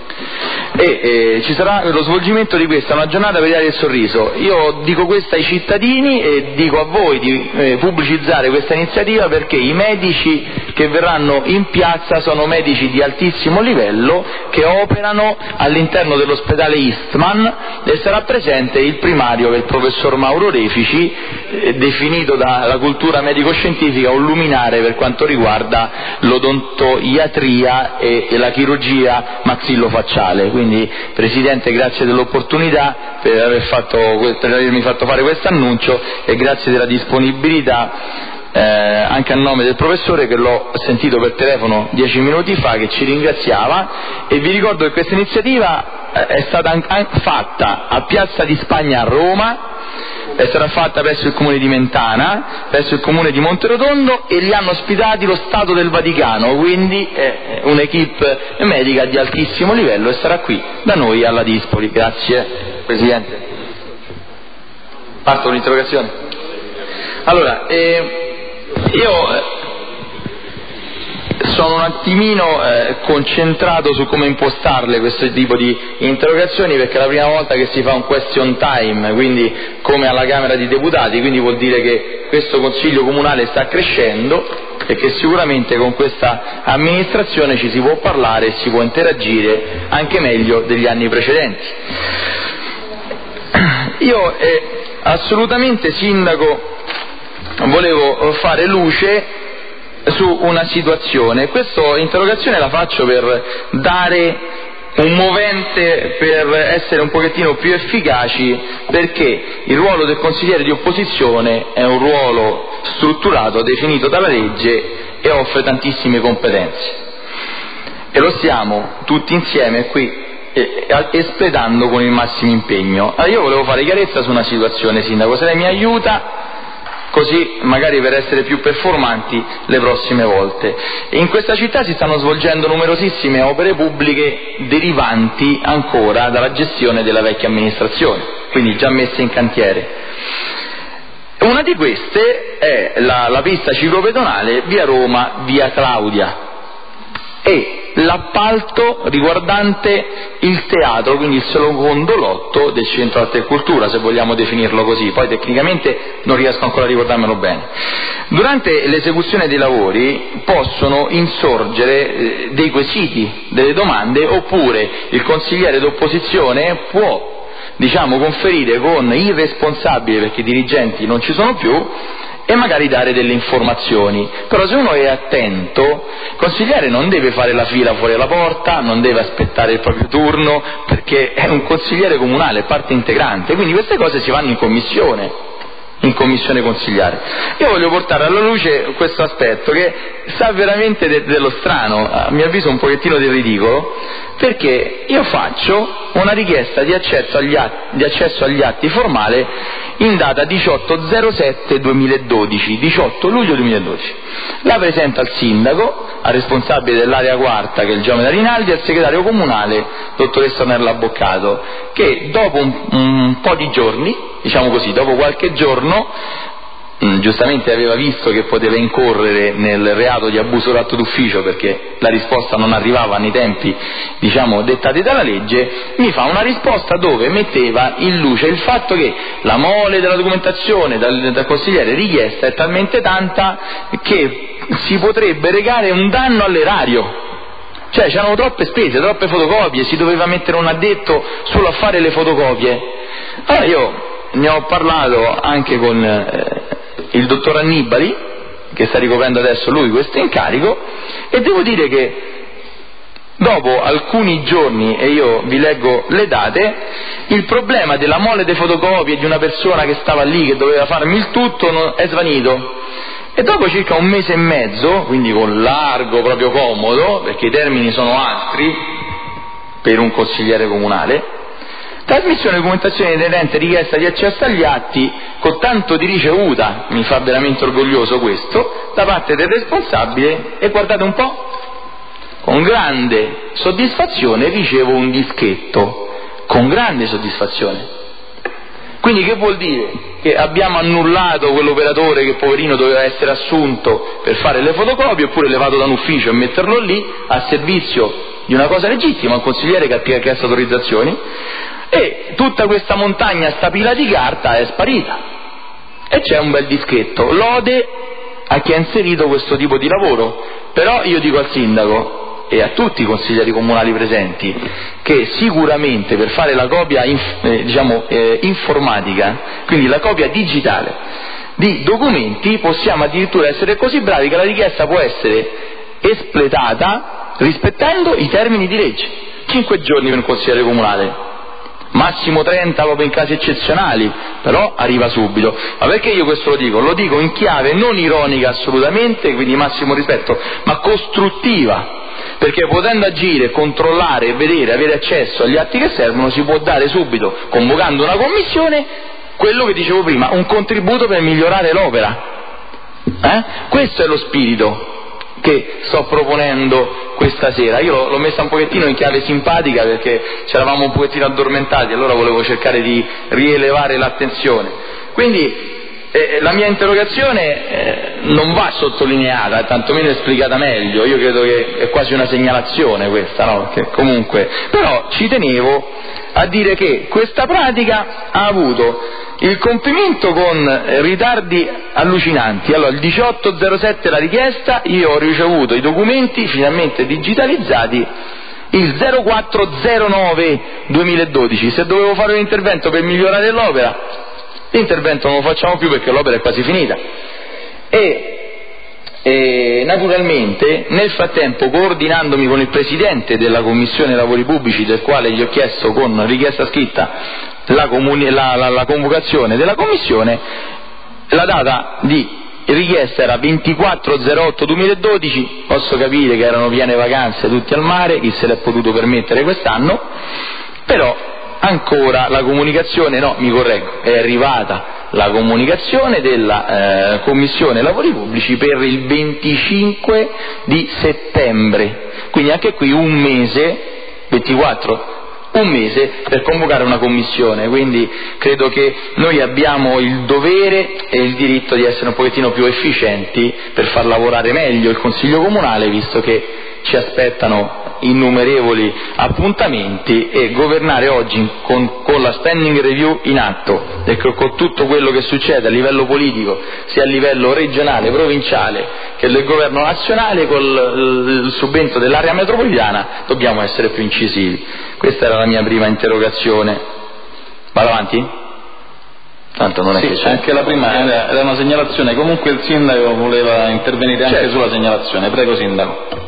Ci sarà lo svolgimento di questa, una giornata per dare il sorriso. Io dico questo ai cittadini e dico a voi di pubblicizzare questa iniziativa, perché i medici che verranno in piazza sono medici di altissimo livello che operano all'interno dell'ospedale Eastman e sarà presente il primario, che è il professor Mauro Refici, definito dalla cultura medico-scientifica un luminare per quanto riguarda l'odontoiatria e la chirurgia maxillofacciale. Quindi Presidente, grazie dell'opportunità, per avermi fatto fare questo annuncio, e grazie della disponibilità anche a nome del professore, che l'ho sentito per telefono 10 minuti fa, che ci ringraziava, e vi ricordo che questa iniziativa è stata fatta a Piazza di Spagna a Roma, è stata fatta presso il comune di Mentana, presso il comune di Monterotondo, e li hanno ospitati lo Stato del Vaticano, quindi un'equipe medica di altissimo livello, e sarà qui da noi alla Dispoli. Grazie Presidente. Parto con l'interrogazione. Allora, io sono un attimino concentrato su come impostarle questo tipo di interrogazioni, perché è la prima volta che si fa un question time, quindi come alla Camera dei Deputati, quindi vuol dire che questo Consiglio Comunale sta crescendo e che sicuramente con questa amministrazione ci si può parlare e si può interagire anche meglio degli anni precedenti. Io assolutamente, Sindaco, volevo fare luce su una situazione. Questa interrogazione la faccio per dare un movente, per essere un pochettino più efficaci, perché il ruolo del consigliere di opposizione è un ruolo strutturato, definito dalla legge e offre tantissime competenze, e lo stiamo tutti insieme qui espletando con il massimo impegno. Io volevo fare chiarezza su una situazione, Sindaco, se lei mi aiuta, così magari per essere più performanti le prossime volte. In questa città si stanno svolgendo numerosissime opere pubbliche derivanti ancora dalla gestione della vecchia amministrazione, quindi già messe in cantiere. Una di queste è la pista ciclopedonale via Roma, via Claudia, e l'appalto riguardante il teatro, quindi il secondo lotto del Centro Arte e Cultura, se vogliamo definirlo così, poi tecnicamente non riesco ancora a ricordarmelo bene. Durante l'esecuzione dei lavori possono insorgere dei quesiti, delle domande, oppure il consigliere d'opposizione può, conferire con il responsabile, perché i dirigenti non ci sono più, e magari dare delle informazioni. Però se uno è attento, il consigliere non deve fare la fila fuori alla porta, non deve aspettare il proprio turno, perché è un consigliere comunale, è parte integrante, quindi queste cose si vanno in commissione consigliare. Io voglio portare alla luce questo aspetto che sa veramente dello strano, a mio avviso un pochettino del ridicolo, perché io faccio una richiesta di accesso agli atti formale in data 18/07/2012, 18 luglio 2012. La presenta al sindaco, al responsabile dell'area quarta, che è il Giomeda Rinaldi, e al segretario comunale, dottoressa Ornella Boccato, che dopo un po' di giorni, dopo qualche giorno, giustamente aveva visto che poteva incorrere nel reato di abuso d'atto d'ufficio, perché la risposta non arrivava nei tempi dettati dalla legge, mi fa una risposta dove metteva in luce il fatto che la mole della documentazione dal consigliere richiesta è talmente tanta che si potrebbe recare un danno all'erario. Cioè c'erano troppe spese, troppe fotocopie, si doveva mettere un addetto solo a fare le fotocopie. Allora io ne ho parlato anche con il dottor Annibali, che sta ricoprendo adesso lui questo incarico, e devo dire che dopo alcuni giorni, e io vi leggo le date, il problema della mole delle fotocopie di una persona che stava lì, che doveva farmi il tutto, è svanito. E dopo circa un mese e mezzo, quindi con largo proprio comodo, perché i termini sono altri per un consigliere comunale, trasmissione di documentazione inerente richiesta di accesso agli atti, con tanto di ricevuta, mi fa veramente orgoglioso questo, da parte del responsabile, e guardate un po', con grande soddisfazione ricevo un dischetto, con grande soddisfazione. Quindi che vuol dire? Che abbiamo annullato quell'operatore che poverino doveva essere assunto per fare le fotocopie, oppure levato da un ufficio e metterlo lì a servizio di una cosa legittima, un consigliere che ha chiesto autorizzazioni, e tutta questa montagna, sta pila di carta è sparita, e c'è un bel dischetto. Lode a chi ha inserito questo tipo di lavoro. Però io dico al sindaco e a tutti i consiglieri comunali presenti che sicuramente per fare la copia informatica, quindi la copia digitale di documenti, possiamo addirittura essere così bravi che la richiesta può essere espletata rispettando i termini di legge. 5 giorni per un consigliere comunale, massimo 30 proprio in casi eccezionali, però arriva subito. Ma perché io questo lo dico? Lo dico in chiave non ironica assolutamente, quindi massimo rispetto, ma costruttiva, perché potendo agire, controllare, vedere, avere accesso agli atti che servono, si può dare subito, convocando una commissione, quello che dicevo prima, un contributo per migliorare l'opera. Questo è lo spirito che sto proponendo questa sera. Io l'ho messa un pochettino in chiave simpatica perché ci eravamo un pochettino addormentati, allora volevo cercare di rielevare l'attenzione. Quindi la mia interrogazione non va sottolineata, tantomeno esplicata meglio. Io credo che è quasi una segnalazione questa, no? Che comunque, però ci tenevo a dire che questa pratica ha avuto il compimento con ritardi allucinanti. Allora, il 18.07 la richiesta, io ho ricevuto i documenti finalmente digitalizzati il 04/09/2012. Se dovevo fare un intervento per migliorare l'opera, l'intervento non lo facciamo più perché l'opera è quasi finita. E naturalmente nel frattempo, coordinandomi con il Presidente della Commissione Lavori Pubblici, del quale gli ho chiesto con richiesta scritta la convocazione della Commissione, la data di richiesta era 24/08/2012, posso capire che erano piene vacanze tutti al mare, chi se l'è potuto permettere quest'anno, però ancora la comunicazione, no, mi correggo, è arrivata la comunicazione della Commissione Lavori Pubblici per il 25 di settembre, quindi anche qui un mese, 24, un mese per convocare una commissione. Quindi credo che noi abbiamo il dovere e il diritto di essere un pochettino più efficienti per far lavorare meglio il Consiglio Comunale, visto che ci aspettano innumerevoli appuntamenti, e governare oggi con la standing review in atto e con tutto quello che succede a livello politico, sia a livello regionale, provinciale che del governo nazionale, con il subentro dell'area metropolitana, dobbiamo essere più incisivi. Questa era la mia prima interrogazione. Vado avanti? Tanto non è che c'è. Anche la prima era una segnalazione, comunque il sindaco voleva intervenire anche sulla segnalazione. Prego, sindaco.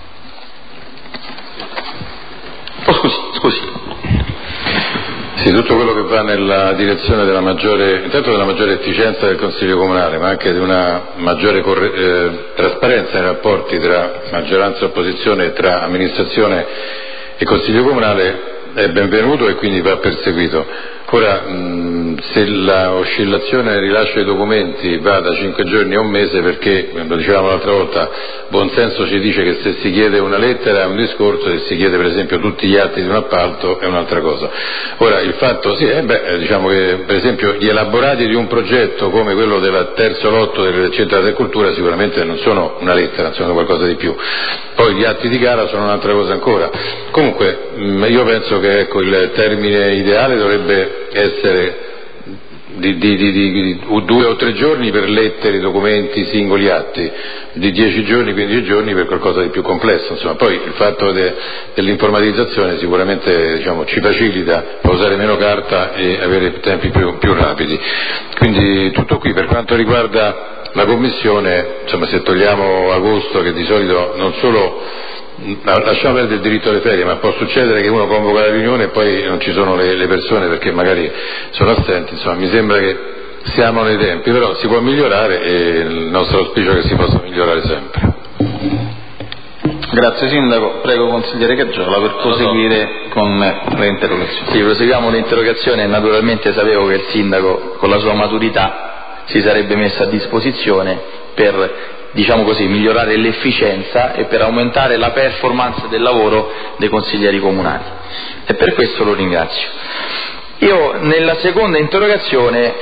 Scusi. Sì, tutto quello che va nella direzione della maggiore efficienza del Consiglio Comunale, ma anche di una maggiore trasparenza nei rapporti tra maggioranza e opposizione, tra amministrazione e Consiglio Comunale, è benvenuto e quindi va perseguito. Ora, se la oscillazione nel rilascio dei documenti va da 5 giorni a un mese, perché, lo dicevamo l'altra volta, buon senso ci dice che se si chiede una lettera è un discorso, se si chiede per esempio tutti gli atti di un appalto è un'altra cosa. Ora, il fatto, diciamo che per esempio gli elaborati di un progetto come quello del terzo lotto del Centro della Cultura sicuramente non sono una lettera, sono qualcosa di più. Poi gli atti di gara sono un'altra cosa ancora. Comunque, io penso che il termine ideale dovrebbe essere di 2 o 3 giorni per lettere, documenti, singoli atti, di 10 giorni, 15 giorni per qualcosa di più complesso. Insomma, poi il fatto dell'informatizzazione sicuramente, diciamo, ci facilita a usare meno carta e avere tempi più rapidi. Quindi tutto qui. Per quanto riguarda la Commissione, insomma, se togliamo agosto, che di solito non solo lasciamo perdere il diritto alle ferie, ma può succedere che uno convoca la riunione e poi non ci sono le persone perché magari sono assenti, insomma mi sembra che siamo nei tempi, però si può migliorare e il nostro auspicio è che si possa migliorare sempre. Grazie Sindaco, prego consigliere Caggiola per proseguire con le interrogazioni. Sì, proseguiamo l'interrogazione e naturalmente sapevo che il Sindaco con la sua maturità si sarebbe messo a disposizione per, diciamo così, migliorare l'efficienza e per aumentare la performance del lavoro dei consiglieri comunali, e per questo lo ringrazio. Io nella seconda interrogazione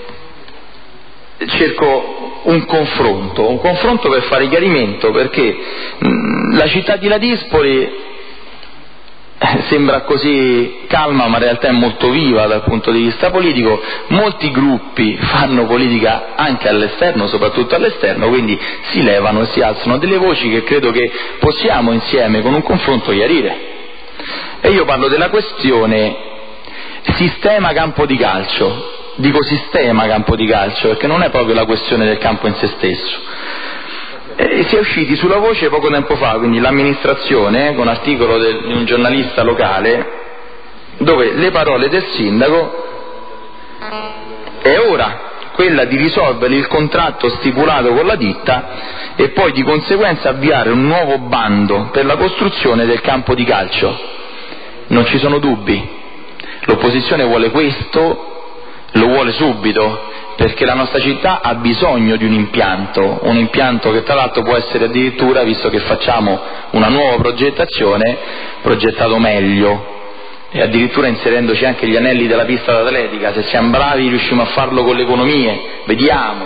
cerco un confronto per fare chiarimento, perché la città di Ladispoli sembra così calma, ma in realtà è molto viva dal punto di vista politico. Molti gruppi fanno politica anche all'esterno, soprattutto all'esterno, quindi si levano e si alzano delle voci che credo che possiamo insieme con un confronto chiarire. E io parlo della questione sistema campo di calcio. Dico sistema campo di calcio perché non è proprio la questione del campo in se stesso. Si è usciti sulla voce poco tempo fa, quindi l'amministrazione, con articolo di un giornalista locale, dove le parole del sindaco: è ora, quella di risolvere il contratto stipulato con la ditta e poi di conseguenza avviare un nuovo bando per la costruzione del campo di calcio. Non ci sono dubbi, l'opposizione vuole questo, lo vuole subito, perché la nostra città ha bisogno di un impianto che tra l'altro può essere addirittura, visto che facciamo una nuova progettazione, progettato meglio, e addirittura inserendoci anche gli anelli della pista d'atletica. Se siamo bravi riusciamo a farlo con le economie, vediamo.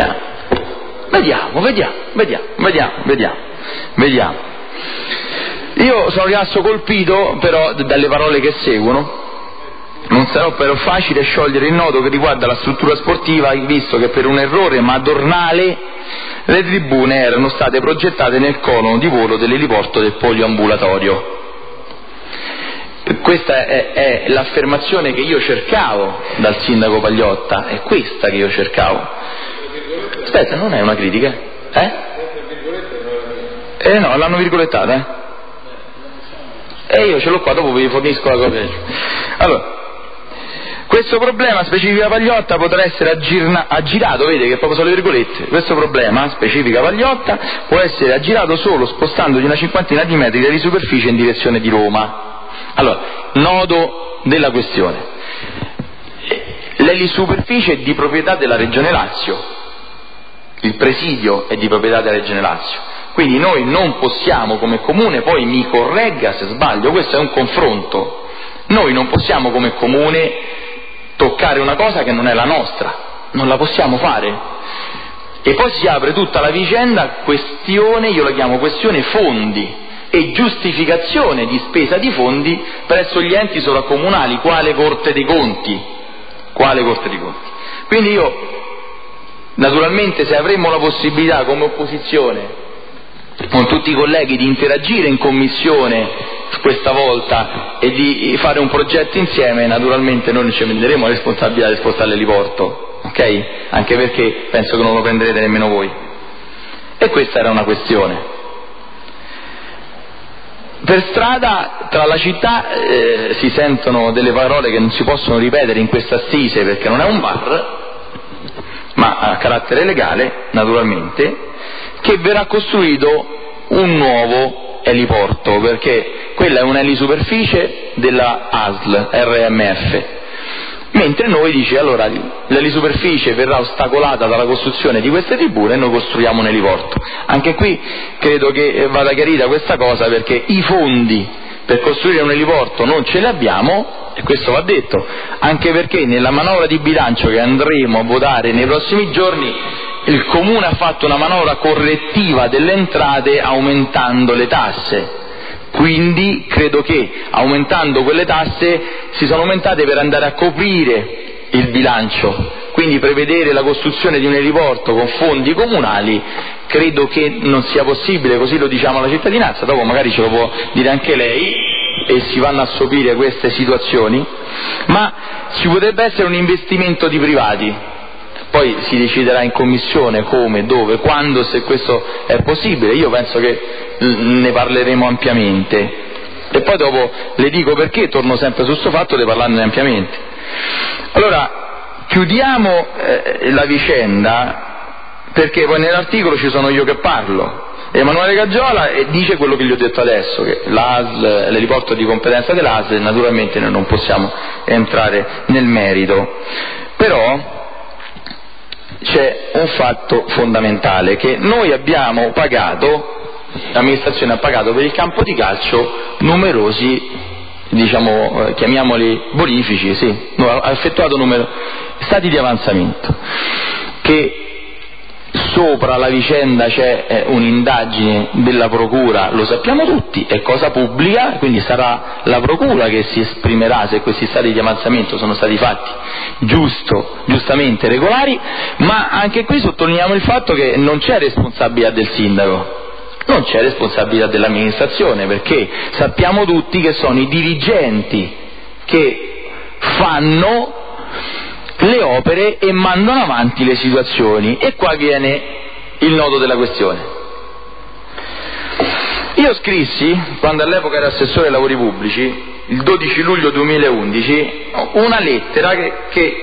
Io sono rimasto colpito però dalle parole che seguono. Non sarà però facile sciogliere il nodo che riguarda la struttura sportiva, visto che per un errore madornale le tribune erano state progettate nel cono di volo dell'eliporto del poliambulatorio. Questa è l'affermazione che io cercavo dal sindaco Pagliotta, è questa che io cercavo. Aspetta, non è una critica? No, l'hanno virgolettata, io ce l'ho qua, dopo vi fornisco la copia. Allora, questo problema, specifica Pagliotta, potrà essere aggirato, vede che proprio sono le virgolette, questo problema, specifica Pagliotta, può essere aggirato solo spostando di una cinquantina di metri di superficie in direzione di Roma. Allora, nodo della questione. L'elisuperficie è di proprietà della Regione Lazio, il presidio è di proprietà della Regione Lazio, quindi noi non possiamo come comune, poi mi corregga se sbaglio, questo è un confronto, noi non possiamo come comune toccare una cosa che non è la nostra, non la possiamo fare. E poi si apre tutta la vicenda, questione, io la chiamo questione fondi e giustificazione di spesa di fondi presso gli enti sovracomunali, quale Corte dei Conti. Quindi io, naturalmente, se avremmo la possibilità come opposizione con tutti i colleghi di interagire in commissione questa volta e di fare un progetto insieme, naturalmente noi non ci prenderemo la responsabilità di spostare l'eliporto, ok? Anche perché penso che non lo prenderete nemmeno voi. E questa era una questione. Per strada, tra la città, si sentono delle parole che non si possono ripetere in questa assise perché non è un bar, ma a carattere legale, naturalmente, che verrà costruito un nuovo eliporto, perché quella è un'elisuperficie della ASL, RMF, mentre noi dice allora l'elisuperficie verrà ostacolata dalla costruzione di queste tribune e noi costruiamo un eliporto. Anche qui credo che vada chiarita questa cosa, perché i fondi per costruire un eliporto non ce li abbiamo, e questo va detto, anche perché nella manovra di bilancio che andremo a votare nei prossimi giorni il Comune ha fatto una manovra correttiva delle entrate aumentando le tasse, quindi credo che aumentando quelle tasse si sono aumentate per andare a coprire il bilancio, quindi prevedere la costruzione di un eliporto con fondi comunali credo che non sia possibile, così lo diciamo alla cittadinanza, dopo magari ce lo può dire anche lei e si vanno a sopire queste situazioni, ma ci potrebbe essere un investimento di privati. Poi si deciderà in commissione come, dove, quando, se questo è possibile. Io penso che ne parleremo ampiamente e poi dopo le dico perché torno sempre su questo fatto di parlarne ampiamente. Allora, chiudiamo la vicenda, perché poi nell'articolo ci sono io che parlo. Emanuele Gaggiola dice quello che gli ho detto adesso, che l'ASL, l'eliporto di competenza dell'ASL, e naturalmente noi non possiamo entrare nel merito. Però c'è un fatto fondamentale, che noi abbiamo pagato, l'amministrazione ha pagato per il campo di calcio numerosi, diciamo, chiamiamoli bonifici, sì, ha effettuato stati di avanzamento, che sopra la vicenda c'è un'indagine della procura, lo sappiamo tutti, è cosa pubblica, quindi sarà la procura che si esprimerà se questi stati di avanzamento sono stati fatti giustamente regolari, ma anche qui sottolineiamo il fatto che non c'è responsabilità del sindaco, non c'è responsabilità dell'amministrazione, perché sappiamo tutti che sono i dirigenti che fanno le opere e mandano avanti le situazioni, e qua viene il nodo della questione. Io scrissi, quando all'epoca era assessore ai lavori pubblici, il 12 luglio 2011, una lettera che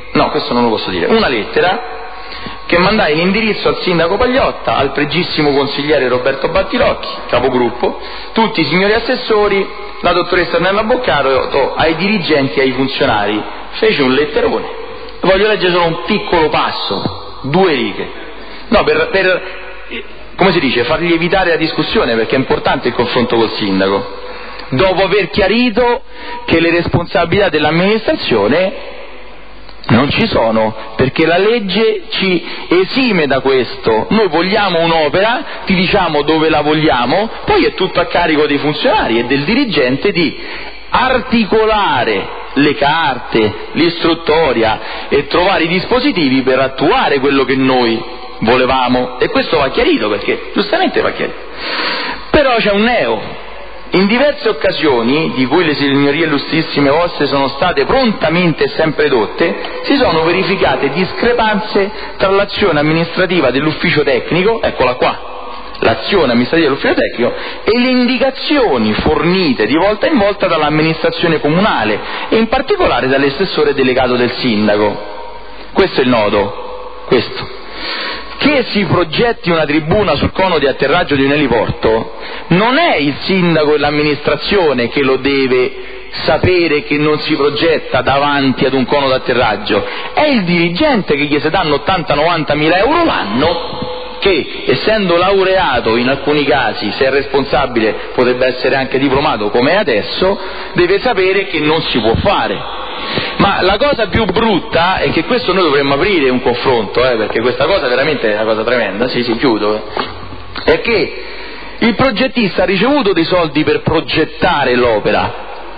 no, questo non lo posso dire, una lettera che mandai in indirizzo al sindaco Pagliotta, al pregissimo consigliere Roberto Battirocchi, capogruppo, tutti i signori assessori, la dottoressa Ornella Boccaro, ai dirigenti e ai funzionari. Fece un letterone. Voglio leggere solo un piccolo passo, 2 righe. No, per come si dice, fargli evitare la discussione, perché è importante il confronto col sindaco. Dopo aver chiarito che le responsabilità dell'amministrazione non ci sono, perché la legge ci esime da questo. Noi vogliamo un'opera, ti diciamo dove la vogliamo, poi è tutto a carico dei funzionari e del dirigente di articolare le carte, l'istruttoria e trovare i dispositivi per attuare quello che noi volevamo, e questo va chiarito, perché giustamente va chiarito. Però c'è un neo. In diverse occasioni, di cui le signorie illustrissime vostre sono state prontamente e sempre dotte, si sono verificate discrepanze tra l'azione amministrativa dell'ufficio tecnico, eccola qua, l'azione amministrativa dell'ufficio tecnico, e le indicazioni fornite di volta in volta dall'amministrazione comunale, e in particolare dall'assessore delegato del sindaco. Questo è il nodo, questo. Che si progetti una tribuna sul cono di atterraggio di un eliporto non è il sindaco e l'amministrazione che lo deve sapere che non si progetta davanti ad un cono d'atterraggio, è il dirigente che gli si danno 80-90 mila euro l'anno, che essendo laureato in alcuni casi, se è responsabile potrebbe essere anche diplomato come è adesso, deve sapere che non si può fare. Ma la cosa più brutta è che questo noi dovremmo aprire un confronto, perché questa cosa veramente è una cosa tremenda, sì, chiudo, è che il progettista ha ricevuto dei soldi per progettare l'opera,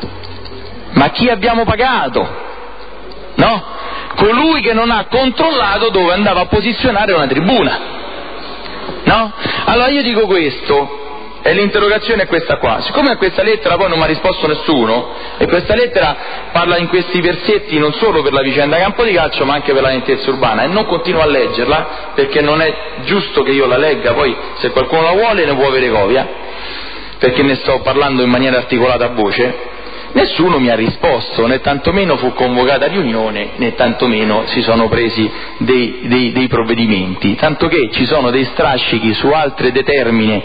ma chi abbiamo pagato? No? Colui che non ha controllato dove andava a posizionare una tribuna, no? Allora io dico questo, e l'interrogazione è questa qua. Siccome a questa lettera poi non mi ha risposto nessuno, e questa lettera parla in questi versetti non solo per la vicenda Campo di Calcio ma anche per la nettezza urbana, e non continuo a leggerla perché non è giusto che io la legga, poi se qualcuno la vuole ne può avere copia, perché ne sto parlando in maniera articolata a voce. Nessuno mi ha risposto, né tantomeno fu convocata riunione, né tantomeno si sono presi dei provvedimenti, tanto che ci sono dei strascichi su altre determine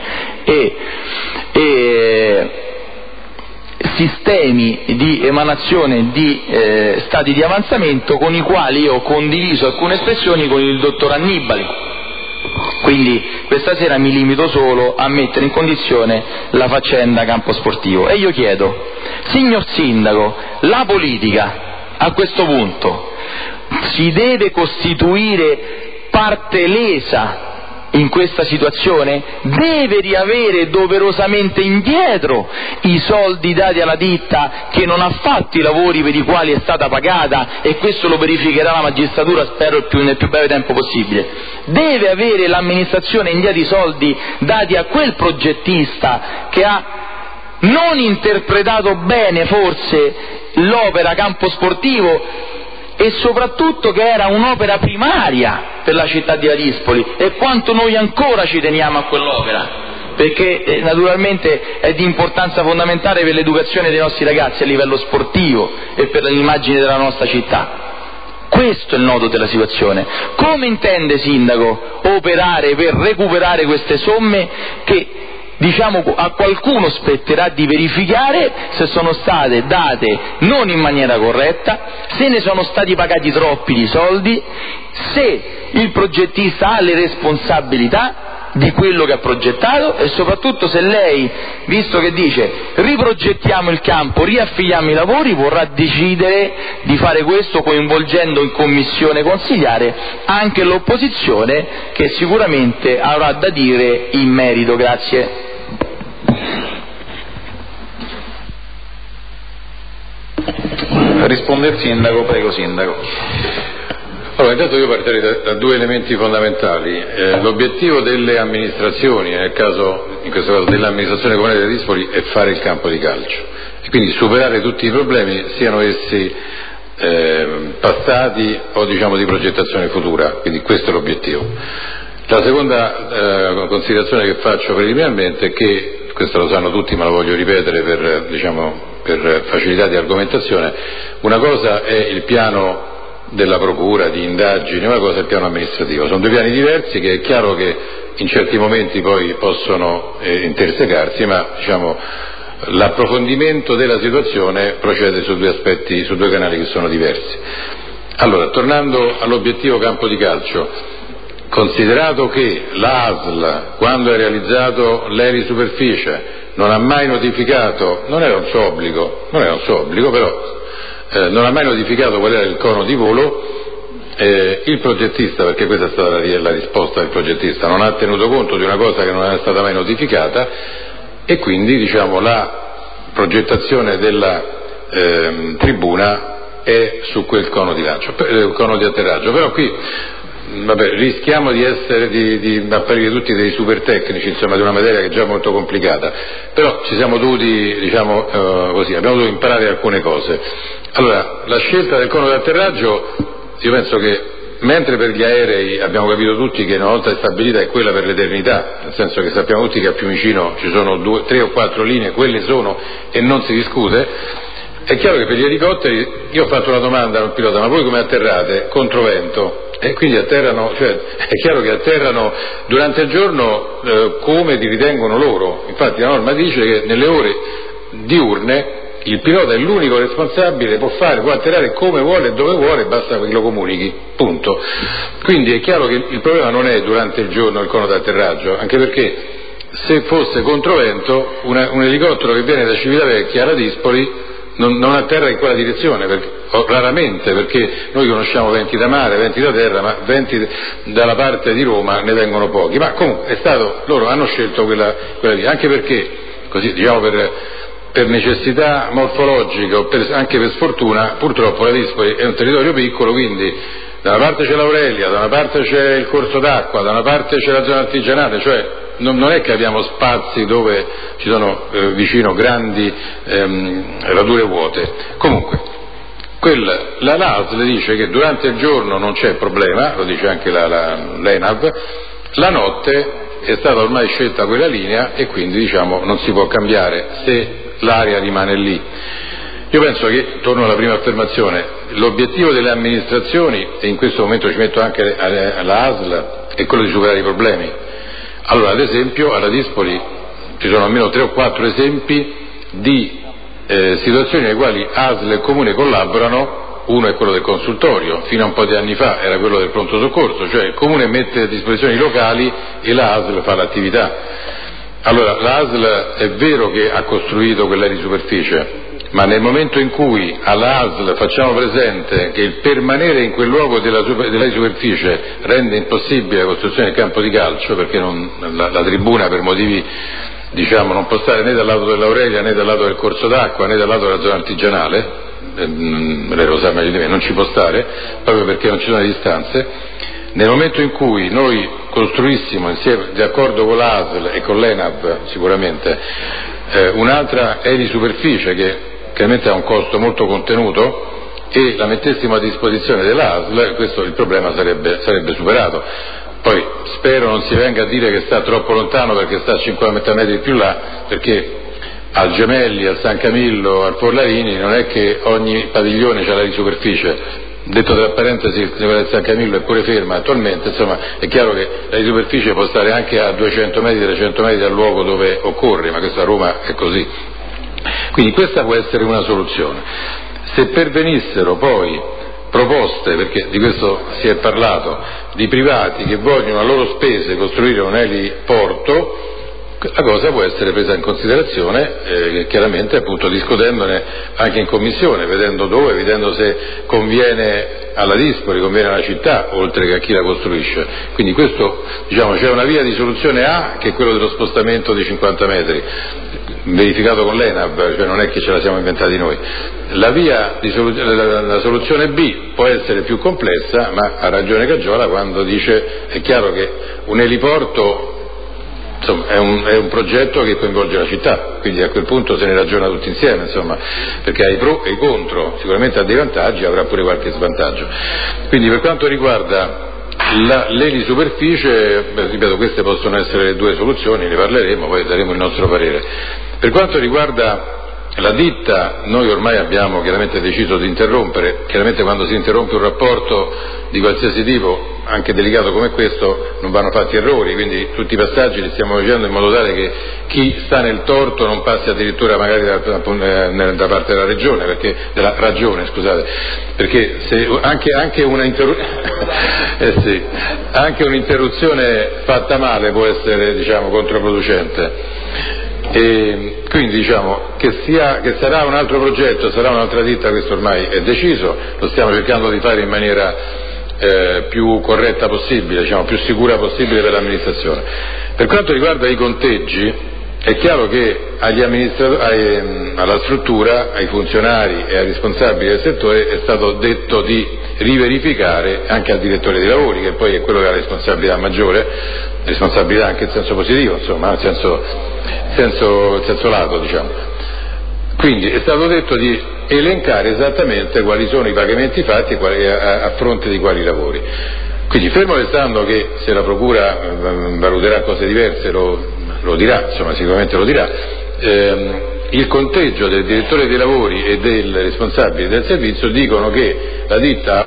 e sistemi di emanazione di stati di avanzamento con i quali io ho condiviso alcune espressioni con il dottor Annibali. Quindi questa sera mi limito solo a mettere in condizione la faccenda campo sportivo, e io chiedo, signor Sindaco, la politica a questo punto si deve costituire parte lesa in questa situazione? Deve riavere doverosamente indietro i soldi dati alla ditta che non ha fatto i lavori per i quali è stata pagata, e questo lo verificherà la magistratura, spero nel più breve tempo possibile. Deve avere l'amministrazione indietro i soldi dati a quel progettista che ha non interpretato bene forse l'opera campo sportivo, e soprattutto che era un'opera primaria per la città di Ladispoli, e quanto noi ancora ci teniamo a quell'opera, perché naturalmente è di importanza fondamentale per l'educazione dei nostri ragazzi a livello sportivo e per l'immagine della nostra città. Questo è il nodo della situazione. Come intende, Sindaco, operare per recuperare queste somme che, diciamo, a qualcuno spetterà di verificare se sono state date non in maniera corretta, se ne sono stati pagati troppi di soldi, se il progettista ha le responsabilità di quello che ha progettato, e soprattutto se lei, visto che dice riprogettiamo il campo, riaffiliamo i lavori, vorrà decidere di fare questo coinvolgendo in commissione consigliare anche l'opposizione, che sicuramente avrà da dire in merito. Grazie. Risponde il Sindaco, prego Sindaco. Allora, intanto io partirei da 2 elementi fondamentali. L'obiettivo delle amministrazioni, in questo caso dell'amministrazione comunale di Ladispoli, è fare il campo di calcio, e quindi superare tutti i problemi, siano essi passati o di progettazione futura, quindi questo è l'obiettivo. La seconda considerazione che faccio preliminarmente è che, questo lo sanno tutti ma lo voglio ripetere per facilità di argomentazione, una cosa è il piano della procura, di indagini, una cosa è il piano amministrativo. Sono due piani diversi che è chiaro che in certi momenti poi possono intersecarsi, ma diciamo l'approfondimento della situazione procede su due aspetti, su due canali che sono diversi. Allora, tornando all'obiettivo campo di calcio, considerato che l'ASL, quando ha realizzato l'elisuperficie, non ha mai notificato, non era un suo obbligo, però non ha mai notificato qual era il cono di volo, il progettista, perché questa è stata la risposta del progettista, non ha tenuto conto di una cosa che non era stata mai notificata, e quindi diciamo la progettazione della tribuna è su quel cono di lancio, cono di atterraggio. Però qui rischiamo di apparire tutti dei super tecnici, insomma, di una materia che è già molto complicata, però ci siamo dovuti, abbiamo dovuto imparare alcune cose. Allora, la scelta del cono di atterraggio, io penso che mentre per gli aerei abbiamo capito tutti che una volta stabilita è quella per l'eternità, nel senso che sappiamo tutti che a Fiumicino ci sono 2, 3 o 4 linee, quelle sono e non si discute. È chiaro che per gli elicotteri, io ho fatto una domanda al pilota, ma voi come atterrate? Controvento. E quindi atterrano, cioè è chiaro che atterrano durante il giorno come li ritengono loro. Infatti la norma dice che nelle ore diurne il pilota è l'unico responsabile, può atterrare come vuole e dove vuole, basta che lo comunichi, punto. Quindi è chiaro che il problema non è durante il giorno il cono d'atterraggio, anche perché se fosse controvento un elicottero che viene da Civitavecchia alla Dispoli non atterra in quella direzione, raramente, perché noi conosciamo venti da mare, venti da terra, ma venti dalla parte di Roma ne vengono pochi. Ma comunque loro hanno scelto quella lì, anche perché, così diciamo per necessità morfologica o anche per sfortuna, purtroppo la Dispoli è un territorio piccolo, quindi da una parte c'è l'Aurelia, da una parte c'è il corso d'acqua, da una parte c'è la zona artigianale, cioè non è che abbiamo spazi dove ci sono vicino grandi radure vuote. Comunque l'ASL dice che durante il giorno non c'è problema, lo dice anche l'ENAV, la notte è stata ormai scelta quella linea e quindi non si può cambiare se l'area rimane lì. Io penso che, torno alla prima affermazione, l'obiettivo delle amministrazioni, e in questo momento ci metto anche la ASL, è quello di superare i problemi. Allora, ad esempio, alla Dispoli ci sono almeno 3 o 4 esempi di situazioni nelle quali ASL e Comune collaborano. Uno è quello del consultorio, fino a un po' di anni fa era quello del pronto soccorso, cioè il Comune mette a disposizione i locali e la ASL fa l'attività. Allora, la ASL è vero che ha costruito quella di superficie, ma nel momento in cui alla ASL facciamo presente che il permanere in quel luogo della superficie rende impossibile la costruzione del campo di calcio, perché la tribuna per motivi non può stare né dal lato dell'Aurelia né dal lato del corso d'acqua né dal lato della zona artigianale, lei lo sa meglio di me, non ci può stare proprio perché non ci sono le distanze. Nel momento in cui noi costruissimo insieme, di accordo con l'ASL e con l'ENAV sicuramente, un'altra elisuperficie che chiaramente ha un costo molto contenuto e la mettessimo a disposizione dell'ASL, questo il problema sarebbe superato. Poi spero non si venga a dire che sta troppo lontano perché sta a 50 metri più là, perché al Gemelli, al San Camillo, al Forlarini non è che ogni padiglione c'ha la risuperficie. Detto tra parentesi, quella del San Camillo è pure ferma attualmente, insomma è chiaro che la risuperficie può stare anche a 200 metri, 300 metri dal luogo dove occorre, ma questa a Roma è così. Quindi questa può essere una soluzione. Se pervenissero poi proposte, perché di questo si è parlato, di privati che vogliono a loro spese costruire un eliporto, la cosa può essere presa in considerazione, chiaramente appunto discutendone anche in commissione, vedendo dove, vedendo se conviene alla Dispoli, conviene alla città, oltre che a chi la costruisce. Quindi questo, c'è una via di soluzione A, che è quello dello spostamento di 50 metri, verificato con l'ENAV, cioè non è che ce la siamo inventati noi. La soluzione B può essere più complessa, ma ha ragione Caggiola quando dice è chiaro che un eliporto è un progetto che coinvolge la città, quindi a quel punto se ne ragiona tutti insieme, perché ha i pro e i contro, sicuramente ha dei vantaggi, avrà pure qualche svantaggio. Quindi per quanto riguarda l'elisuperficie, ripeto, queste possono essere le due soluzioni, ne parleremo, poi daremo il nostro parere. Per quanto riguarda La ditta, noi ormai abbiamo chiaramente deciso di interrompere, chiaramente quando si interrompe un rapporto di qualsiasi tipo, anche delicato come questo, non vanno fatti errori, quindi tutti i passaggi li stiamo facendo in modo tale che chi sta nel torto non passi addirittura magari da parte della ragione, perché se anche un'interruzione fatta male può essere, diciamo, controproducente. E quindi diciamo che sarà un altro progetto, sarà un'altra ditta, questo ormai è deciso, lo stiamo cercando di fare in maniera più corretta possibile, diciamo più sicura possibile per l'amministrazione. Per quanto riguarda i conteggi, è chiaro che alla struttura, ai funzionari e ai responsabili del settore è stato detto di riverificare, anche al direttore dei lavori, che poi è quello che ha la responsabilità maggiore, responsabilità anche in senso positivo, insomma, in senso lato, diciamo. Quindi è stato detto di elencare esattamente quali sono i pagamenti fatti e a fronte di quali lavori. Quindi, fermo restando che se la Procura valuterà cose diverse lo dirà, insomma, sicuramente lo dirà, il conteggio del direttore dei lavori e del responsabile del servizio dicono che la ditta